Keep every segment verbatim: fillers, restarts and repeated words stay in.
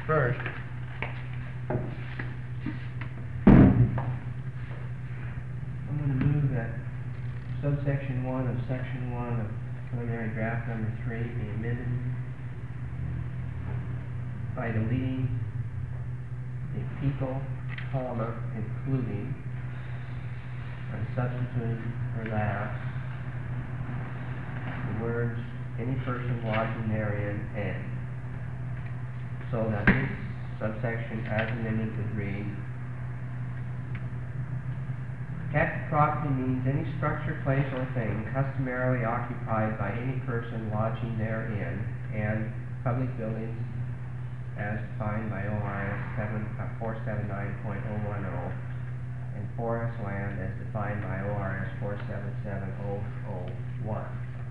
First, I'm going to move that subsection one of section one of preliminary draft number three be amended by deleting the people, comma, including, and substituting for that the words any person lodging therein and. So that this subsection as amended would read, protected property means any structure, place, or thing customarily occupied by any person lodging therein, and public buildings as defined by O R S four seventy-nine point oh ten, and forest land as defined by O R S four seventy-seven point oh oh one.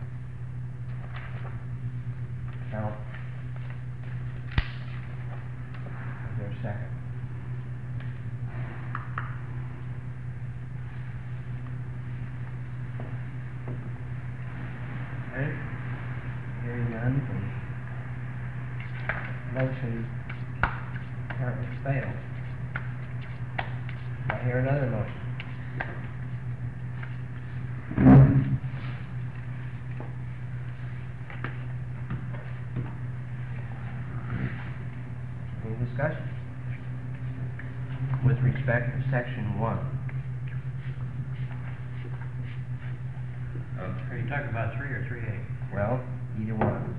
Now, is there a second? Okay. Hearing none, the motion apparently failed. I hear another motion. Any discussion? With respect to section one. Uh, are you talking about three or three A? Well, either one.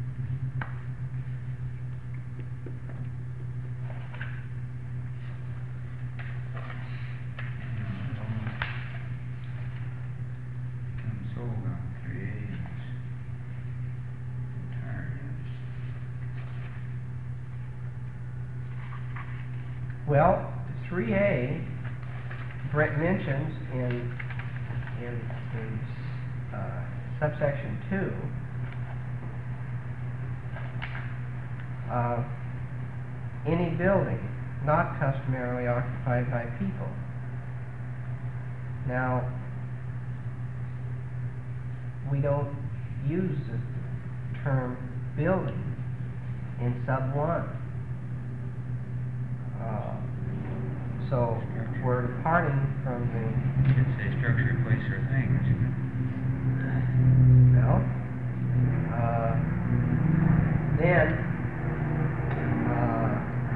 Well, three A Brett mentions in in, in uh, subsection two uh, any building not customarily occupied by people. Now, we don't use the term building in sub one. Uh, so we're departing from the. You should say structure, place, or thing. Well, uh, then uh,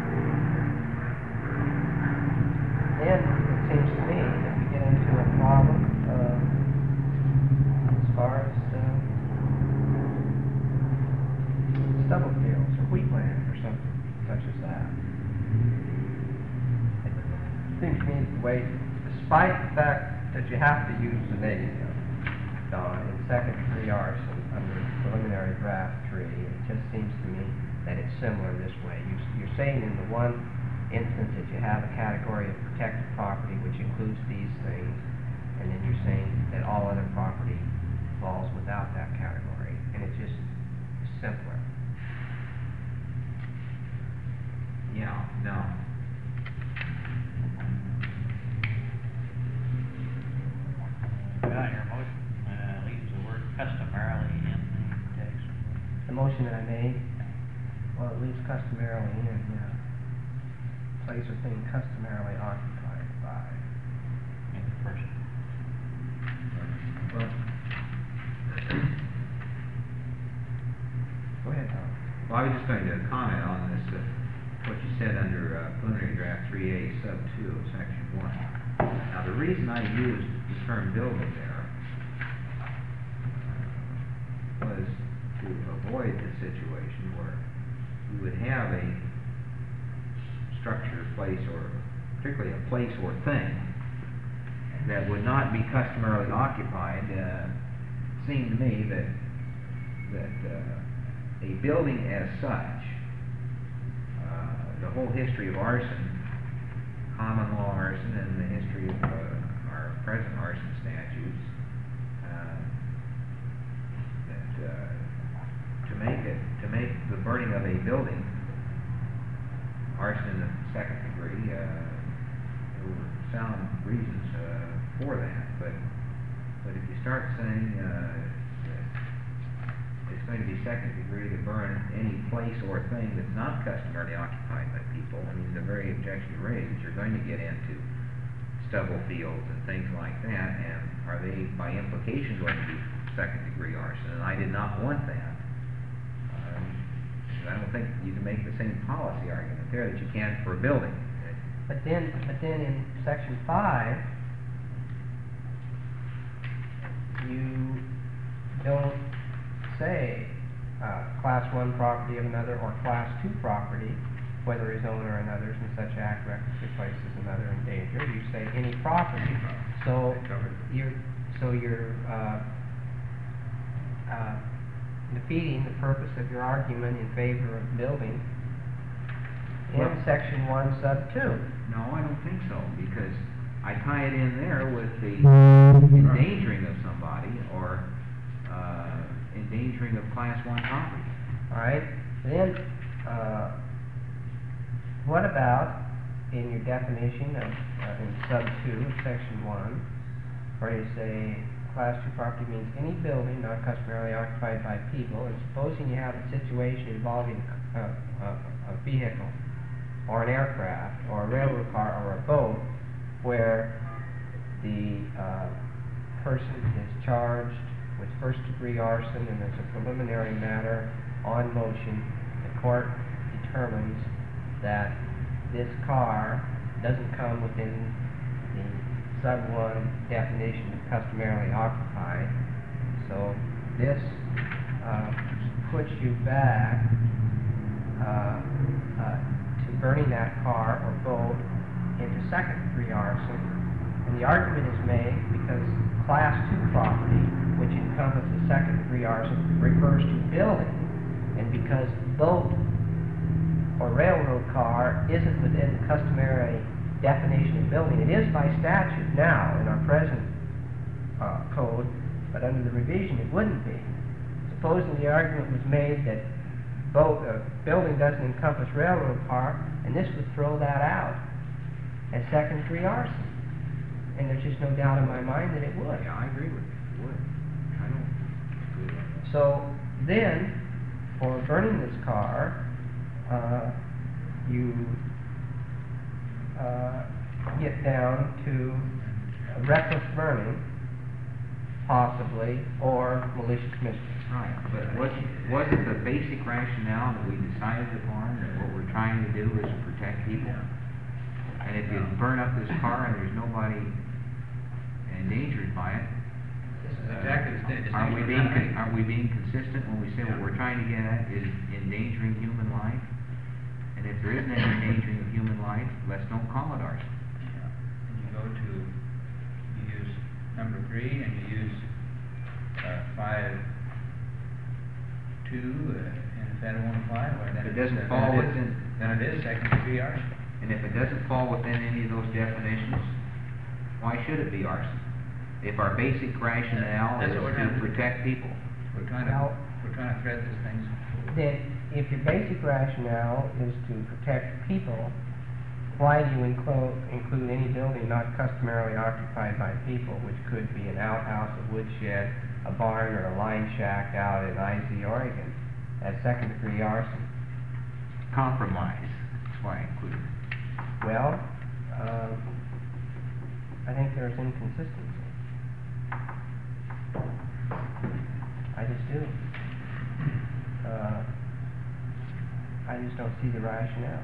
then it seems to me that we get into a problem uh, as far as uh, stubble fields or wheatland or something such as that. Seems to me the way, despite the fact that you have to use the negative, Don, in second degree arson under preliminary draft three, it just seems to me that it's similar this way. You, you're saying in the one instance that you have a category of protected property which includes these things, and then you're saying that all other property falls without that category, and it's just simpler. Yeah, no. Well, your motion uh, leaves the word customarily in the text. The motion that I made, well, it leaves customarily in, yeah. Place or thing customarily occupied by. In the person. Well, Go ahead, Tom. well, I was just going to comment on this, uh, what you said under uh, preliminary draft three A sub two of section one. Now, the reason I used the term building there uh, was to avoid the situation where we would have a structure, place, or particularly a place or thing that would not be customarily occupied. Uh, it seemed to me that that uh, a building as such, uh, the whole history of arson, common law arson, and the history of uh, our present arson statutes, uh, that uh, to make it to make the burning of a building arson in the second degree, uh, there were sound reasons uh, for that. But but if you start saying uh, that it's going to be second degree to burn any place or thing that's not customarily occupied by people. I mean, the very objection raised, you're going to get into stubble fields and things like that, and are they, by implication, going to be second degree arson? And I did not want that. Um, I don't think you can make the same policy argument there that you can for a building. But then, but then in section five, you don't say, uh, class one property of another or class two property, whether his owner or another's in such act recklessly places another in danger. You say any property. So you're, so you're, uh, uh, defeating the purpose of your argument in favor of building in Well, section one sub two. No, I don't think so, because I tie it in there with the endangering of somebody or uh, endangering of class one property. All right. Then, uh, what about in your definition of uh, in sub two of section one, where you say class two property means any building not customarily occupied by people, and supposing you have a situation involving uh, a, a vehicle or an aircraft or a railroad car or a boat where the uh, person is charged with first degree arson and there's a preliminary matter on motion, the court determines that this car doesn't come within the sub one definition of customarily occupied. So this uh, puts you back uh, uh, to burning that car or boat into second degree arson. And the argument is made because class two property, which encompasses second degree arson, refers to building. And because boat or railroad car isn't within the customary definition of building, it is by statute now in our present uh, code, but under the revision it wouldn't be. Supposing the argument was made that boat, uh, building doesn't encompass railroad car, and this would throw that out as second degree arson. And there's just no doubt in my mind that it would. Yeah, I agree with you. It would. I don't agree with that. So then, for burning this car, uh, you uh, get down to reckless burning, possibly, or malicious mischief. Right, but wasn't, wasn't the basic rationale that we decided upon that what we're trying to do is to protect people? And if you burn up this car and there's nobody endangered by it, This is exactly the same. Are we being, con- are we being consistent when we say what we're trying to get at is endangering human life? And if there isn't any endangering of human life, let's don't call it arson. And you go to, you use number three, and you use uh, five, two, uh, and if that won't apply, well, then If it it's, doesn't uh, fall then it is- within- then it is second degree arson. And if it doesn't fall within any of those definitions, why should it be arson? If our basic rationale That's is what we're to trying to do. protect people. We're trying to, Now- we're trying to thread this thing. Then, if your basic rationale is to protect people, why do you include, include any building not customarily occupied by people, which could be an outhouse, a woodshed, a barn, or a line shack out in I Z, Oregon, as second degree arson? Compromise, that's why I included it. Well, um, I think there's inconsistency. I just do. Uh, I just don't see the rationale.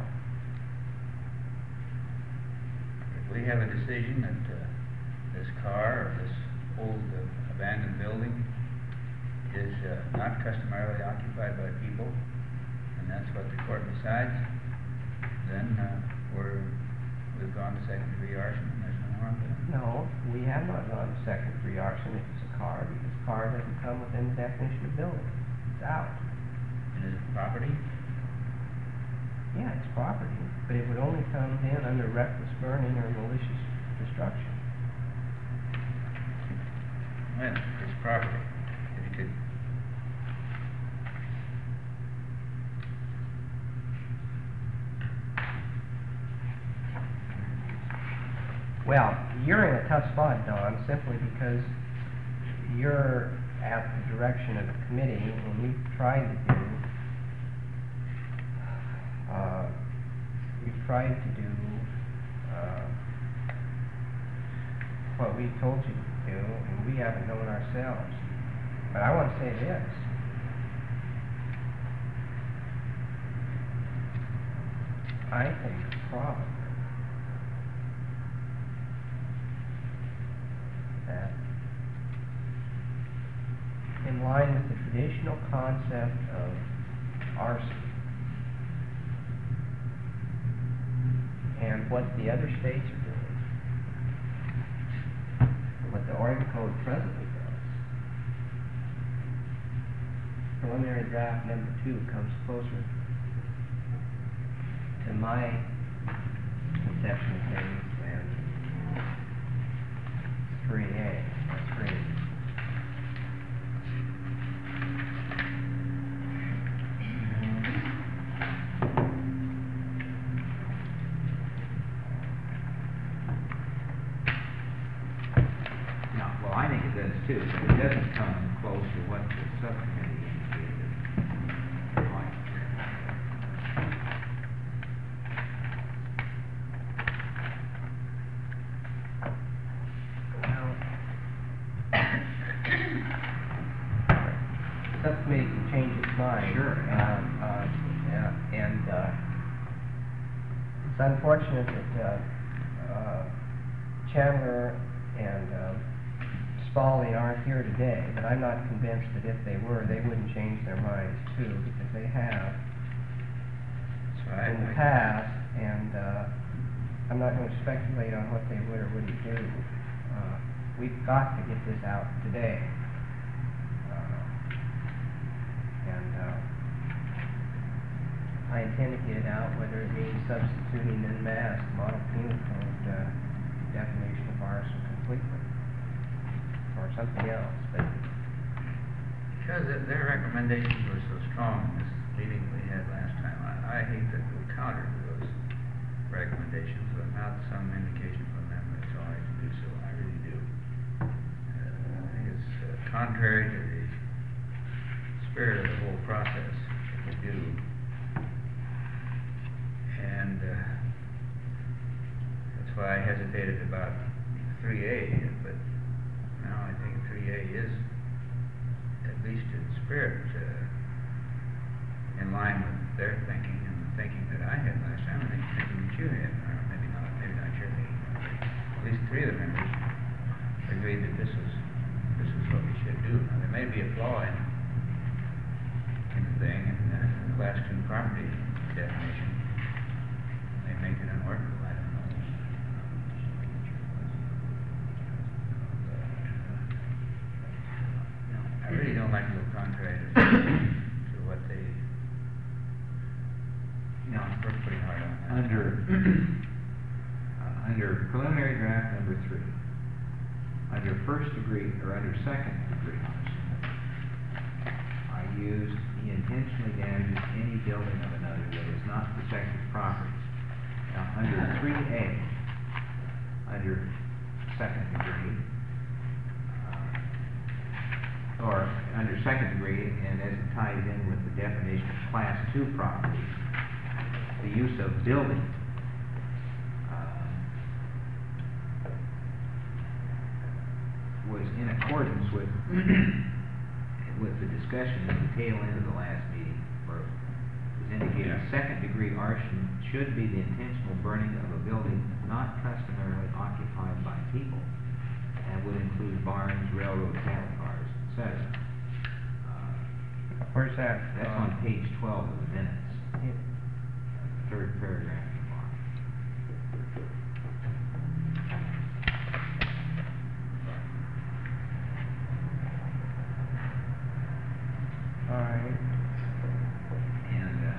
If we have a decision that uh, this car or this old uh, abandoned building is uh, not customarily occupied by people, and that's what the court decides, then uh, we're, we've gone to second degree arson, and there's no harm done. No, we have not gone to second degree arson if it's a car, because car doesn't come within the definition of building. It's out. And is it property? Yeah, it's property, but it would only come in under reckless burning or malicious destruction. Well, it's property. If you could. Well, you're in a tough spot, Don, simply because you're at the direction of the committee, and you've tried to do, uh, you've tried to do, uh, what we told you to do, and we haven't known ourselves. But I want to say this. I think probably that in line with the traditional concept of arson and what the other states are doing, what the Oregon Code presently does, preliminary draft number two comes closer to my conception of things than three A, or three. No, well, I think it does too, but it doesn't come close to what the subcommittee indicated. Like, Subcommittee can change its mind. Sure. Um, uh, yeah, and, uh, it's unfortunate that, uh, uh, Chandler and, uh, Spalding aren't here today, but I'm not convinced that if they were, they wouldn't change their minds too, because they have So I, in the I- past, and, uh, I'm not gonna speculate on what they would or wouldn't do. Uh, we've got to get this out today. Uh, And, uh, I intend to get it out, whether it means substituting en masse model penal code, uh, definition of arson completely, or something else, but because their- their recommendations were so strong in this meeting we had last time, I, I hate that we countered those recommendations without some indication from them that it's all right to do so. I really do. Uh, I think it's uh, contrary to the spirit of the whole process if we do. And uh, that's why I hesitated about three A, but now I think three A is, at least in spirit, uh, in line with their thinking and the thinking that I had last time, and the thinking that you had, or maybe not, maybe not your thinking. At least three of the members agreed that this was, this is what we should do. Now, there may be a flaw in in the thing, in the class two property definition. They make it unworkable, I don't know. I really don't like to go contrary to, to what they, No, we're pretty hard on that. under, uh, under preliminary draft number three, under first degree, or under second degree arson, I used he intentionally damages any building of another that is not protected property. Now, under three A, under second degree, uh, or under second degree, and as it ties in with the definition of class two property, the use of building, uh, was in accordance with with the discussion at the tail end of the last meeting, where it was indicated Yeah. second degree arson should be the intentional burning of a building not customarily occupied by people, and would include barns, railroad, cattle cars, et cetera. Uh, where's that? That's uh, on page twelve of the minutes, yeah. third paragraph from the bottom. All right. And, uh,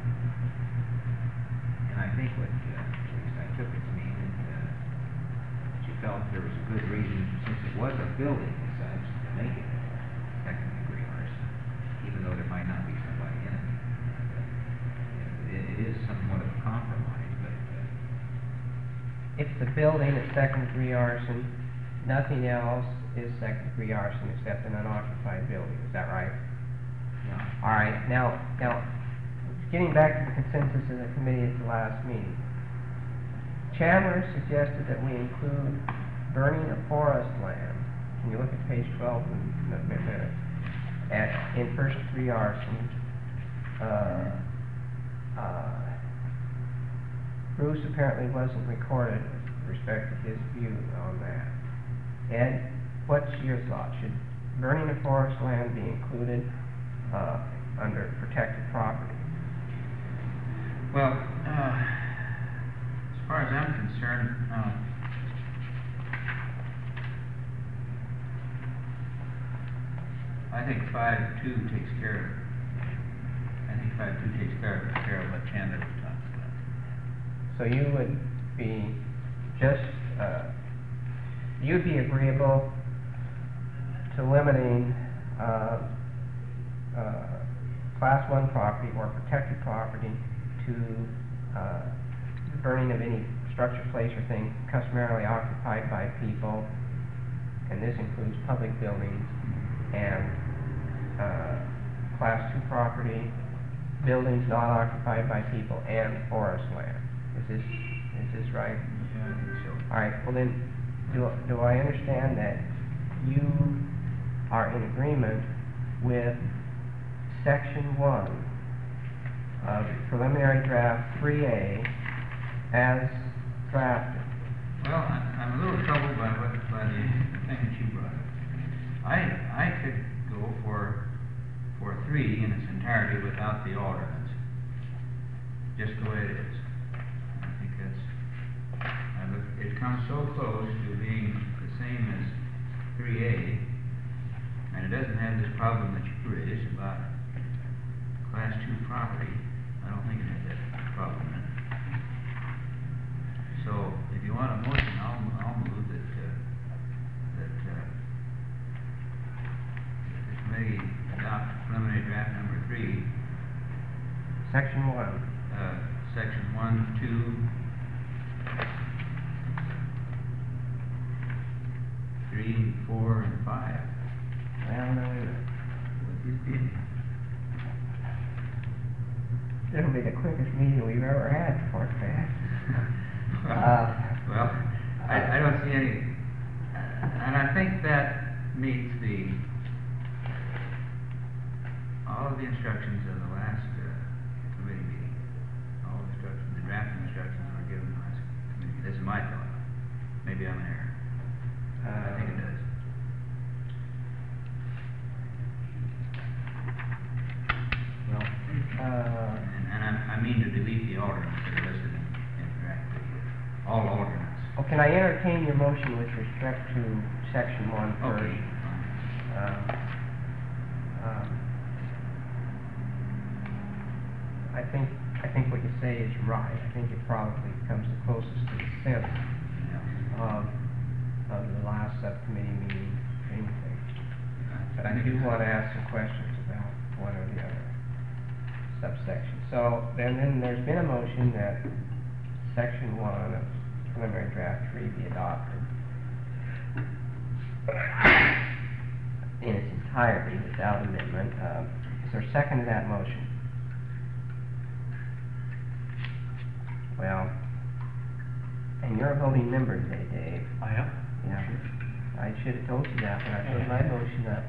and I think what, uh, at least I took it to mean that, uh, that you felt there was a good reason, since it was a building as such, to make it second degree arson, even though there might not be somebody in it. Uh, It, it is somewhat of a compromise, but, uh, If the building is second degree arson, nothing else, is second degree arson except in unoccupied building, is that right? No. All right, now, now, getting back to the consensus of the committee at the last meeting, Chandler suggested that we include burning of forest land. Can you look at page twelve in a minute? At, in first degree arson, uh, uh, Bruce apparently wasn't recorded with respect to his view on that. Ed, what's your thought? Should burning of forest land be included uh, under protected property? Well, uh, as far as I'm concerned, uh, I think five two takes care of it. I think five two takes care of, care of what Chandler was talking about. So you would be just, uh, you'd be agreeable to limiting uh, uh, class one property or protected property to uh, the burning of any structure, place, or thing customarily occupied by people, and this includes public buildings and uh, class two property, buildings not occupied by people, and forest land. Is this, is this right? Yeah, I think so. All right, well then, do, do I understand that you are in agreement with section one of preliminary draft three A as drafted? Well, I'm, I'm a little troubled by what, by the thing that you brought up. I, I could go for, for three in its entirety without the alternates, just the way it is. I think that's, I look, it comes so close to being the same as three A, and it doesn't have this problem that you raised about class two property. I don't think it has that problem in it. So, if you want a motion, I'll, I'll move that, uh, that, uh, that the committee adopt preliminary draft number three, Section one. uh, section one, two, three, four, and five. Well, no, wait a minute. What you did. It'll be the quickest meeting we've ever had before it's passed. Well, Uh, well, I, I don't see any, uh, and I think that meets the, all of the instructions of the last, uh, committee meeting. All the instructions, the draft instructions were given in the last committee. This is my thought. Maybe I'm in error. I think it does. Well, uh, And, and I, I mean to delete the alternates that are listed in, in draft three. All alternates. oh, can I entertain your motion with respect to section one first? Okay. Uh, um, I think, I think what you say is right. I think it probably comes the closest to the sense Yeah. of, of the last subcommittee meeting, if anything. But I think do it's- want to ask some questions about one or the other subsection. So, then, then there's been a motion that section one of preliminary draft three be adopted in its entirety without amendment. Uh, is there a second to that motion? Well, and you're a voting member today, Dave. I am. Yeah. I should have told you that when I put my motion up.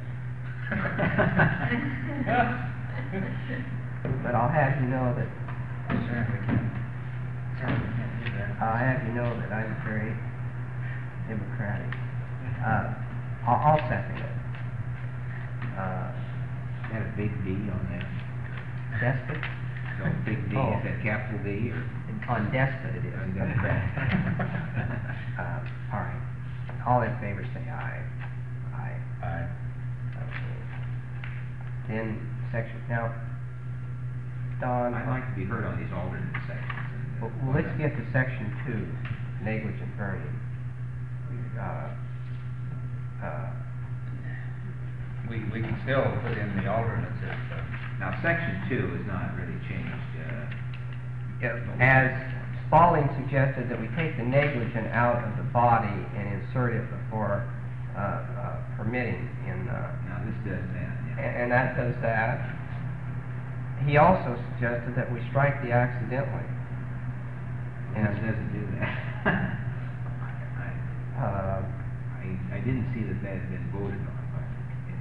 But I'll have you know that, Certainly can't, certainly can't do that. I'll have you know that I'm very democratic. Uh, I'll, I'll second it. Uh, Is that a big D on that? despot? So big D, Oh. is that capital D or? On despot it is. Oh, you got it right. Uh, all right. All in favor say aye. Aye. Aye. Okay. Then section, now, Don. I'd like to be heard on these alternate sections. and, uh, Well, well, let's get to section two, negligent burning. Uh, uh, We, we can still put in the alternates if, uh, Now, section two is not really changed, uh. As Spalding suggested that we take the negligent out of the body and insert it before uh, uh, permitting in, uh, Now, this does that, a- yeah. and that does that. He also suggested that we strike the accidentally. This And, doesn't do that. I, uh, I, I didn't see that that had been voted on, but it,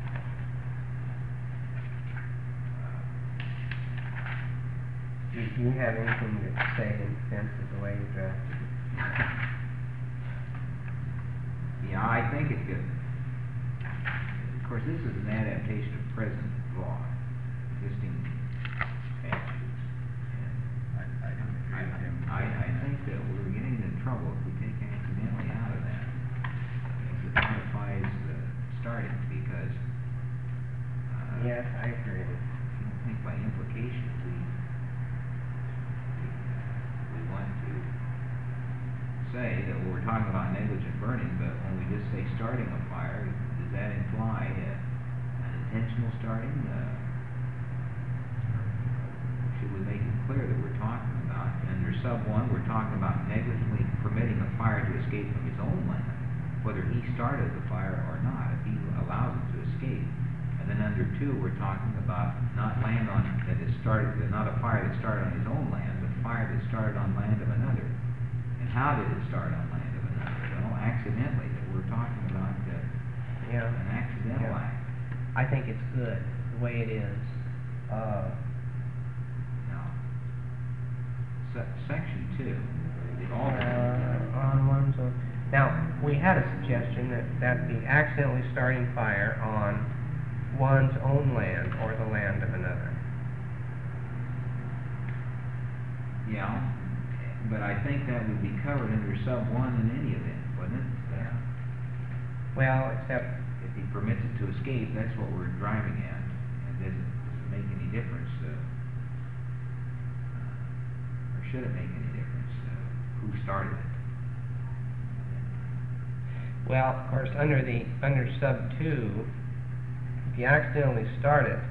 do do you have anything to say in defense of the way you drafted it? yeah, I think it could. Of course, this is an adaptation of present law, existing statutes. And I, I don't I, agree with him. I, I think that we're getting into trouble if we take accidentally out of that. Because it modifies the starting, because, uh, Yes, I agree. I don't think by implication we, we, uh, we want to say that well, we're talking about negligent burning, but when we just say starting a fire, does that imply uh, an intentional starting? Uh, should we make it clear that we're talking about, under sub one, we're talking about negligently permitting a fire to escape from his own land, whether he started the fire or not, if he allows it to escape. And then under two, we're talking about not land on, that is started, not a fire that started on his own land, but fire that started on land of another. And how did it start on land of another? Well, accidentally, that we're talking about uh, Yeah. an accidental Yeah. act. I think it's good, the way it is. Uh, Now, se- section two, it all. uh, on one's own. Now, we had a suggestion that, that the accidentally starting fire on one's own land or the land of another. Yeah, but I think that would be covered under sub one in any event, wouldn't it? Uh, Well, except, If he permits it to escape, that's what we're driving at, and does it, does it make any difference, uh, uh, or should it make any difference, uh, who started it? well, of course, under the, under sub two, if you accidentally start it,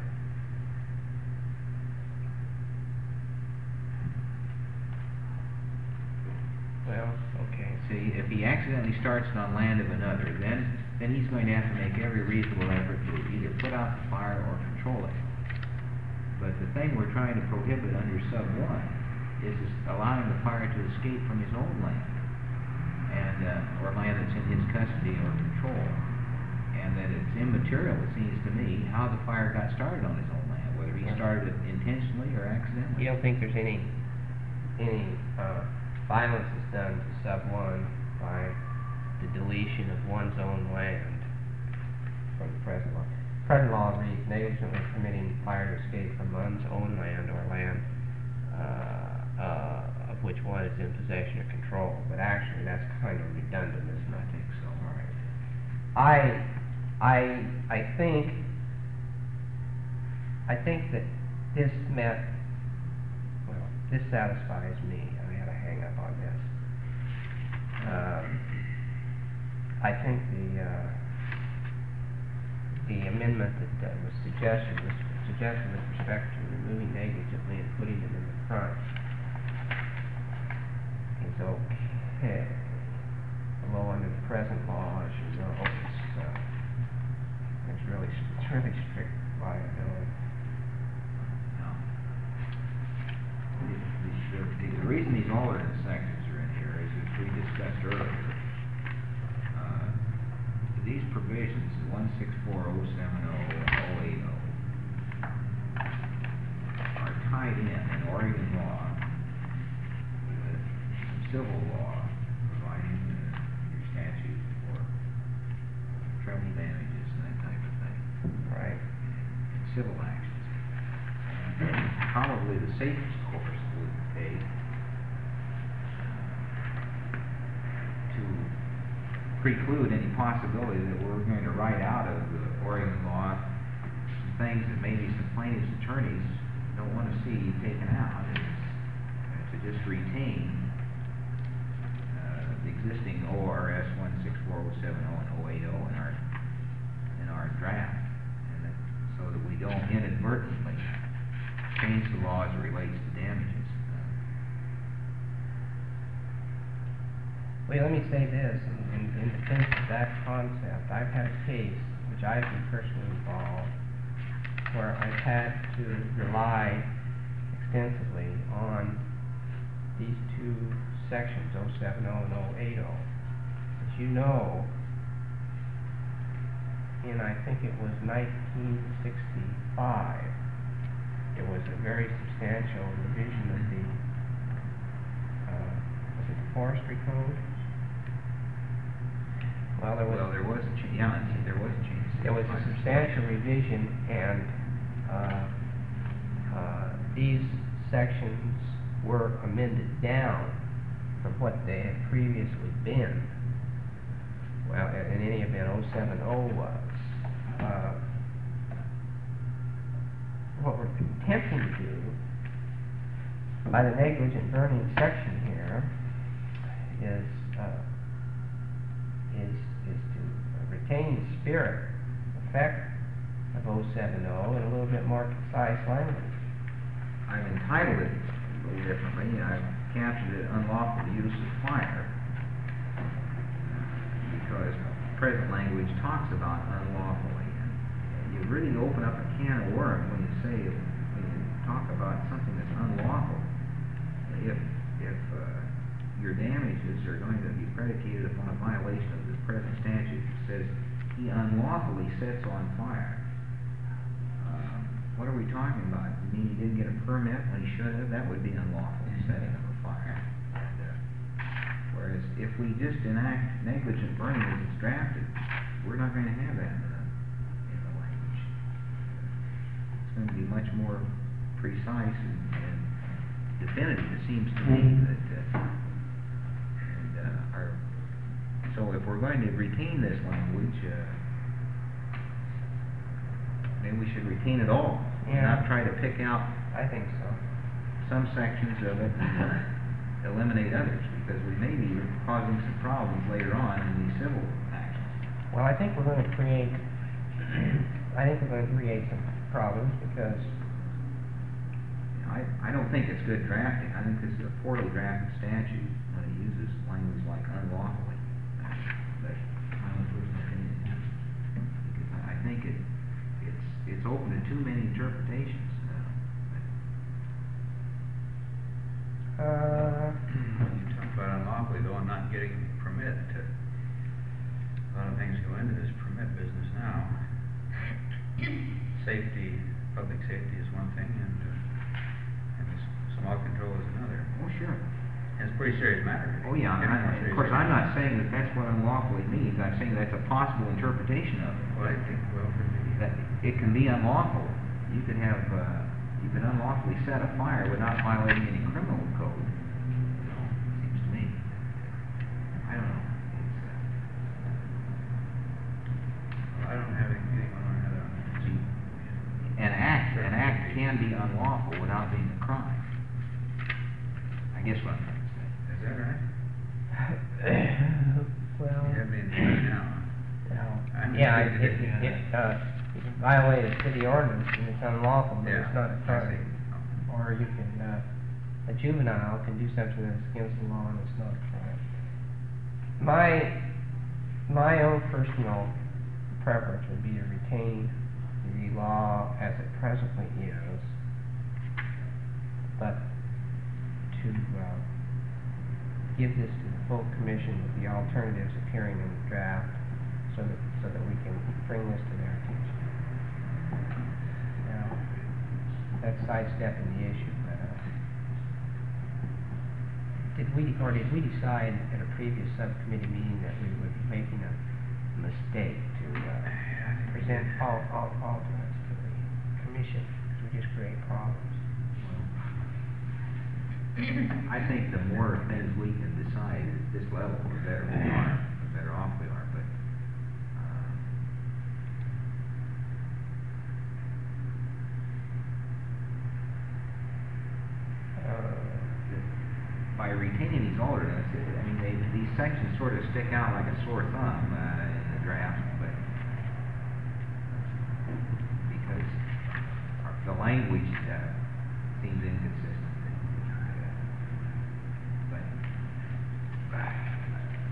well, okay. See, if he accidentally starts it on land of another, then, then he's going to have to make every reasonable effort to either put out the fire or control it. But the thing we're trying to prohibit under sub one is is allowing the fire to escape from his own land, and, uh, or land that's in his custody or control. And that it's immaterial, it seems to me, how the fire got started on his own land, whether he Yeah. started it intentionally or accidentally. You don't think there's any, any, uh, violence is done to sub one by the deletion of one's own land from the present law? Present law reads negligently permitting fire to escape from one's own land or land, uh, uh, of which one is in possession or control, but actually that's kind of redundant, isn't it? I think so. All right. I, I, I think, I think that this met, well, this satisfies me. I had a hang up on this. Um, I think the, uh, the amendment that uh, was suggested, was suggested with respect to removing negligently and putting it in the front is okay. Although under the present law, as you know, it's, uh, it's really, it's really strict liability. No. The, the, the, the reason these alternate sections are in here is, as we discussed earlier, uh, these provisions, one six four oh seven oh and oh eight oh, are tied in in Oregon law with some civil law providing uh, your statute for treble damages and that type of thing. Right. In civil actions. And probably the safest course would take uh, to preclude any possibility that we're going to write out of the Oregon law some things that maybe some plaintiff's attorneys don't want to see taken out, and uh, to just retain uh, the existing O R S one six four oh seven oh and oh eight oh in our in our draft, and that, so that we don't inadvertently change the law as it relates to damages. Uh, Well, let me say this, in, in, in defense of that concept, I've had a case, which I've been personally involved, where I've had to rely extensively on these two sections, oh seven oh and oh eight oh. As you know, in I think it was nineteen sixty-five, it was a very substantial revision of the, uh, was it the forestry code? Well, there was. Well, there was a change, yeah, there was a change. There was a substantial revision, and uh, uh, these sections were amended down from what they had previously been. Well, in in any event, oh seven oh was. Uh, what we're attempting to do by the negligent burning section here is uh, is is to retain the spirit, effect of oh seven oh in a little bit more concise language. I've entitled it a little differently. I've captured it unlawful use of fire, because present language talks about unlawfully. And you really open up a can of worms when you say, when you talk about something that's unlawful. If, if uh, your damages are going to be predicated upon a violation of the present statute that says he unlawfully sets on fire, um, what are we talking about? You mean he didn't get a permit when he should have? That would be unlawful setting of a fire. And, uh, whereas if we just enact negligent burning as it's drafted, we're not going to have that in the, in the language. It's going to be much more precise and, and definitive, it seems to me, that uh, and uh, our, so if we're going to retain this language, uh, then we should retain it all, Yeah. not try to pick out I think so. some sections of it and uh, eliminate others, because we may be causing some problems later on in these civil actions. Well, I think we're going to create, I think we're going to create some problems because, I, I don't think it's good drafting. I think this is a poorly drafted statute when it uses language like unlawfully. But my own personal opinion, because I I think it, it's, it's open to too many interpretations. uh, You talk about unlawfully, though, I'm not getting permit to, a lot of things go into this permit business now. Safety, public safety is one thing, and, uh, and s- smog control is another. Oh, sure. And it's a pretty serious matter. Oh, yeah, Getting more I, of serious. course, I'm not saying that that's what unlawfully means. I'm saying that's a possible interpretation of it. Well, I think, well, could be. That it can be unlawful. You could have, uh, you could unlawfully set a fire without violating any criminal code. You know, seems to me. I don't know. It's, uh, Well, I don't have anything on our head on see, an act, an act can be unlawful without being a crime. I guess what I'm trying to say. Is that right? well, You have me in the now. well, I'm yeah, afraid it, that it, it- it, uh, you can violate a city ordinance and it's unlawful, but Yeah, it's not a I see. crime. Or you can, uh, a juvenile can do something that's against the law and it's not a crime. My, my own personal preference would be to retain the law as it presently is, but to, uh, give this to the full commission with the alternatives appearing in the draft, so that, so that we can bring this to their attention. Now, that's sidestepping the issue, but, uh, did we, or did we decide at a previous subcommittee meeting that we would be making a mistake to, uh, present all, all alternates to the commission, because we just create problems? I think the more things we can decide at this level, the better we are, the better off we are, but, uh, Uh, by retaining these alternates, I mean, they, these sections sort of stick out like a sore thumb, uh, in the draft, but, because our- the language, uh, seems inconsistent. Uh, But,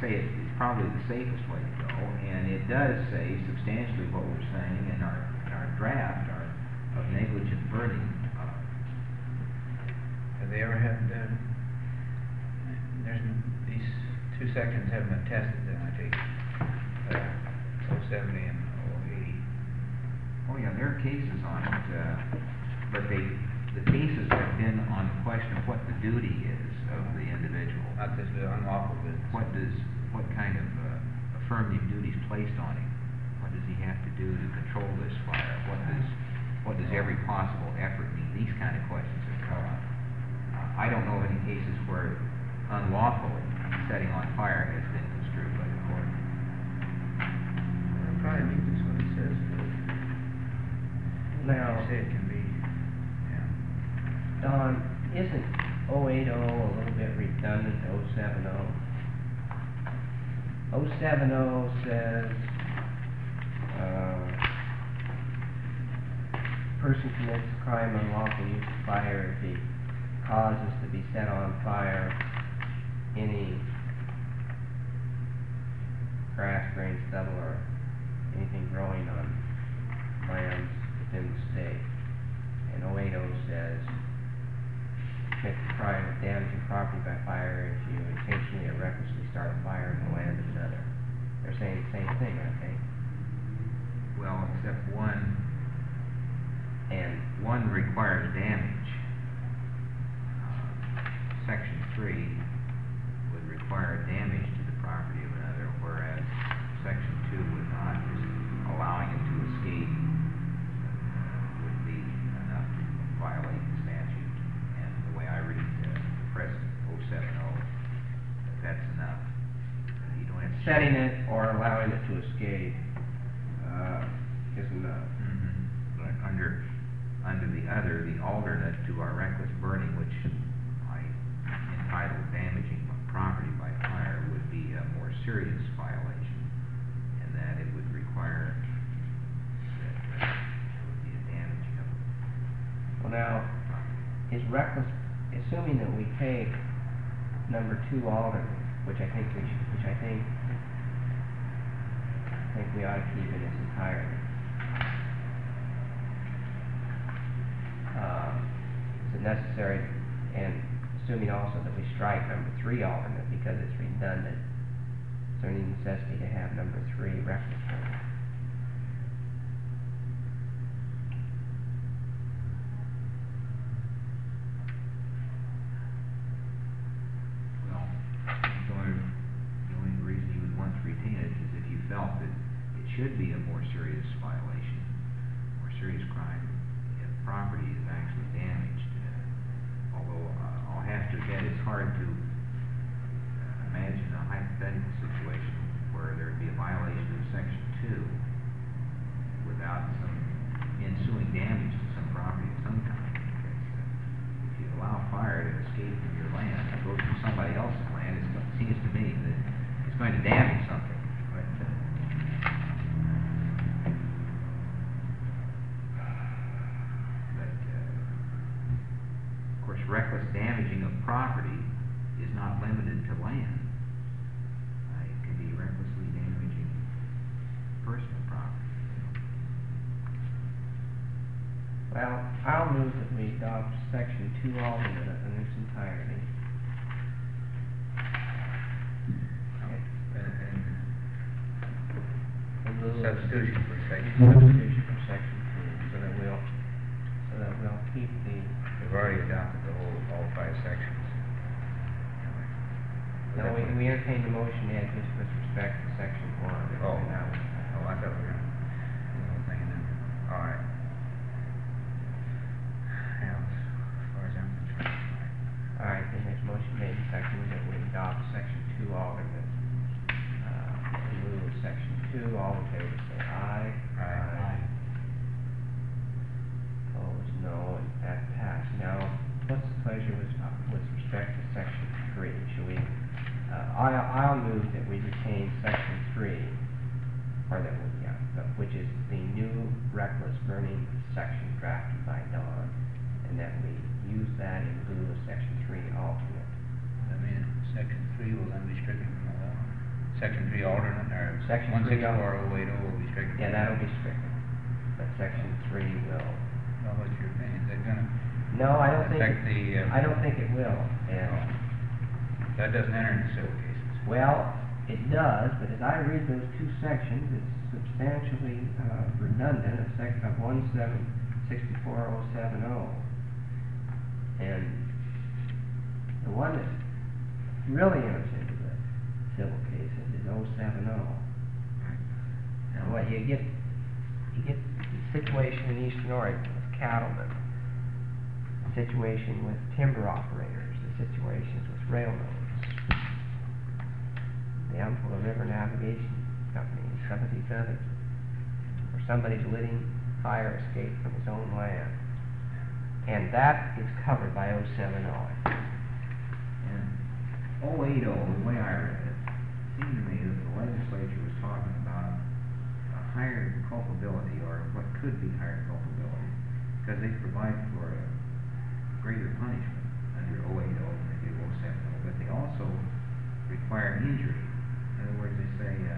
say it's, it's probably the safest way to go, and it does say substantially what we're saying in our, in our draft, our, of negligent burning. Uh, Have they ever had, uh, there's, n- these two sections haven't been tested then, I take, uh, oh seventy and oh eighty. Oh, yeah, there are cases on it, uh, but they, the cases have been on the question of what the duty is of the individual. Not this unlawful business. What does, what kind of uh, affirmative duties placed on him? What does he have to do to control this fire? What does, what does every possible effort mean? These kind of questions have come up. Uh, I don't know of any cases where unlawfully setting on fire has been construed by the court. Well, probably means that's what it says. Now, You say it can be, yeah. Don, isn't oh eight oh a little bit redundant to oh seven oh? oh seven oh says, uh, person commits a crime unlawful use of fire if he causes to be set on fire any grass, grain, stubble, or anything growing on lands within the state. And oh eight oh says, commit the crime of damaging property by fire if you intentionally or recklessly start a fire in the land of another. They're saying the same thing, I think. Well, except one, And one requires damage. Uh, Section three would require damage to the property of another, whereas section two would not. Just allowing it to escape uh, would be enough to violate the statute. And the way I read uh, present oh seven oh, that's enough. You don't have to. setting it or allowing it to escape, uh, is enough. Mhm. But under, under the other, the alternate to our reckless burning, which I entitled damaging property by fire, would be a more serious violation, in that it would require that uh, there would be a damaging of Well, now, is reckless, assuming that we take number two alternate, which I think we should, which I think, I think we ought to keep in its entirety. Uh, is it necessary, and assuming also that we strike number three alternate because it's redundant, is there any necessity to have number three reckless burning? Well, the only, the only reason you would want to retain it is if you felt that it should be a more serious violation, more serious crime, if property is actually damaged. Uh, although, uh, I'll have to admit, it's hard to uh, imagine a hypothetical situation where there would be a violation of section two without some ensuing damage to some property of some kind. Because, uh, if you allow fire to escape from your land, and go through somebody else's land, it's, it seems to me that it's going to damage something. But, uh, but, uh, of course, reckless damaging of property is not limited to land. Uh, it can be recklessly damaging personal property. Well, I'll move that we adopt section two alternate in its entirety. And, In lieu and of- substitution for section. Substitution for section two, so that we'll, so that we'll keep the, We've already adopted the whole, all five sections. no, we, we entertained the motion yet just with respect to section one. Oh. and that was- Oh, I thought we were, the whole thing, and then, all right. Yeah, as far as I'm concerned, all right. All right, then there's motion made and seconded that we adopt section two alternate, uh, in lieu of section two. All in favor say aye. Aye. Opposed, no, and that passed. Now, what's the pleasure with, uh, with respect to section three? Shall we, uh, I, I'll move that we retain section three, or that, we- yeah, the- which is the new reckless burning section drafted by Don, and that we use that in lieu of section three alternate. I mean, section three will then be stricken from the law. section three alternate, or Section one three sixty-four oh eight oh will be stricken. Yeah, that'll be stricken, but section three will. Well, what's your opinion? Is that gonna No, I don't think, affect the, it- uh, I don't think it will, and, that doesn't enter into civil cases? well, it does, but as I read those two sections, it's substantially, uh, redundant of sec, of one seven sixty-four oh seven oh. And the one that really enters into the civil cases is oh seven oh. Now, what you get, you get the situation in eastern Oregon with cattlemen, the situation with timber operators, the situations with railroads, the Umpqua River Navigation Company, some of these others, where somebody's letting fire escape from his own land. And that is covered by oh seven oh. And oh eight oh, the way I read it, seemed to me that the legislature was talking about a higher culpability, or what could be higher culpability, because they provide for a greater punishment under oh eight oh than they do oh seven oh, but they also require injury. In other words, they say, uh,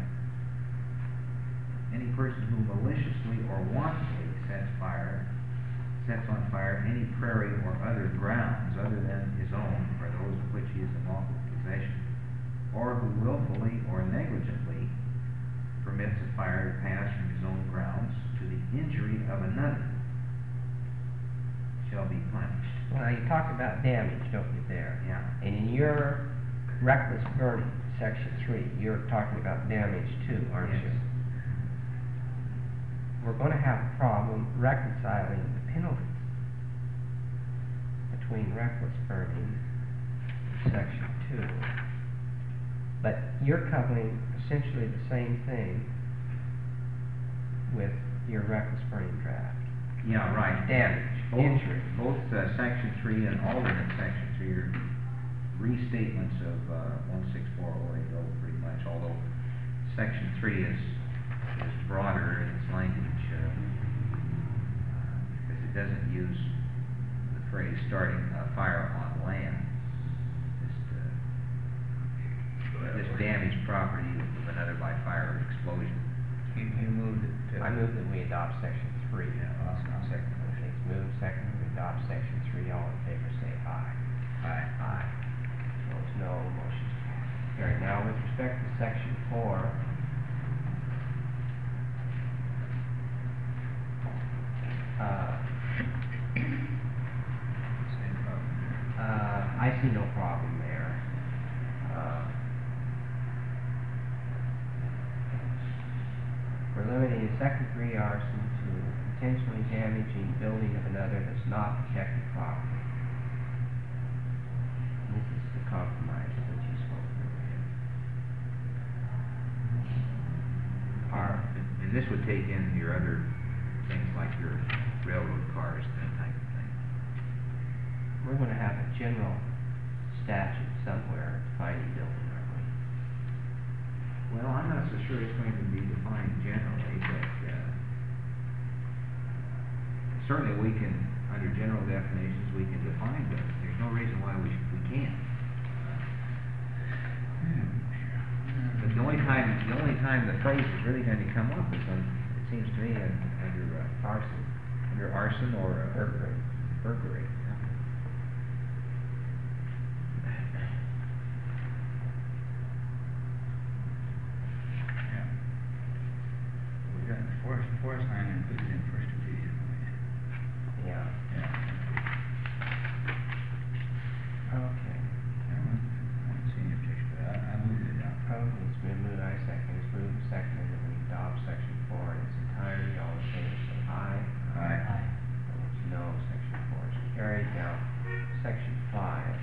any person who maliciously or wantonly sets fire, sets on fire any prairie or other grounds other than his own, or those of which he is in lawful possession, or who willfully or negligently permits a fire to pass from his own grounds to the injury of another, shall be punished. Well, you talk about damage, don't you, there? Yeah. And in your reckless burning, section three, you're talking about damage too, aren't Yes. you? We're gonna have a problem reconciling the penalties between reckless burning and section two. But you're covering essentially the same thing with your reckless burning draft. Yeah, right. Damage, Both, injury. both uh, section three and alternate section three are restatements of uh, one six four oh eight oh pretty much, although section three is, is broader in its language, uh, because it doesn't use the phrase starting a fire on land. Just, uh, just damage property of another by fire or explosion. You, you moved it to. I move that we adopt section three. Yeah, I'll, I'll second the Okay, motion. it's moved, second, we adopt section three, all in favor say aye. Aye. Aye. Opposed, no, motion carried. Now, with respect to section four, uh, Same problem. uh, I see no problem there. Uh, We're limiting second degree arson to intentionally damaging building of another that's not protected property. This is the compromise that you spoke of. Our, And, and this would take in your other things like your railroad cars, that type of thing. we're gonna have a general statute somewhere defining building, aren't we? Well, I'm not so sure it's going to be defined generally, but, uh, certainly we can, under general definitions, we can define them. There's no reason why we, we can't. But the only time, the only time the phrase is really going to come up is when, it seems to me, un- under uh, arson, under arson or uh, burglary. Burglary. yeah. Yeah. We got the forest, forest land included in first degree, didn't we? Yeah. Yeah. Okay. I don't, I don't see any objection to that. I moved it down. Okay, it's been moved, I second, it's moved and seconded that we adopt section four in its entirety, all in favor say aye. Aye. Opposed, no, section four is carried. Now, section five.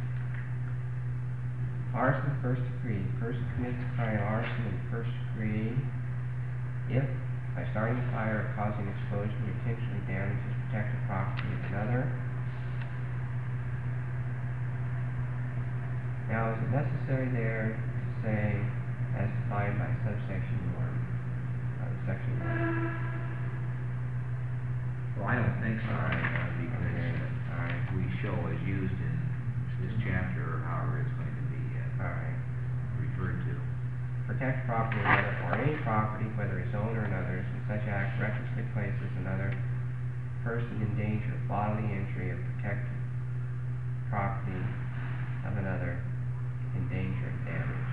Arson first degree, person commits a crime of arson in first degree if, by starting a fire or causing explosion, he intentionally damages protected property of another. Now, is it necessary there to say, as defined by subsection one, uh, section one? Well, I don't think so, All right. uh, because Okay. uh, All right. we show as used in this chapter, or however it's going to be uh, All right. referred to. protect property of another, or any property, whether his own or another's, in such act recklessly places another person in danger of bodily injury or protected property of another in danger of damage.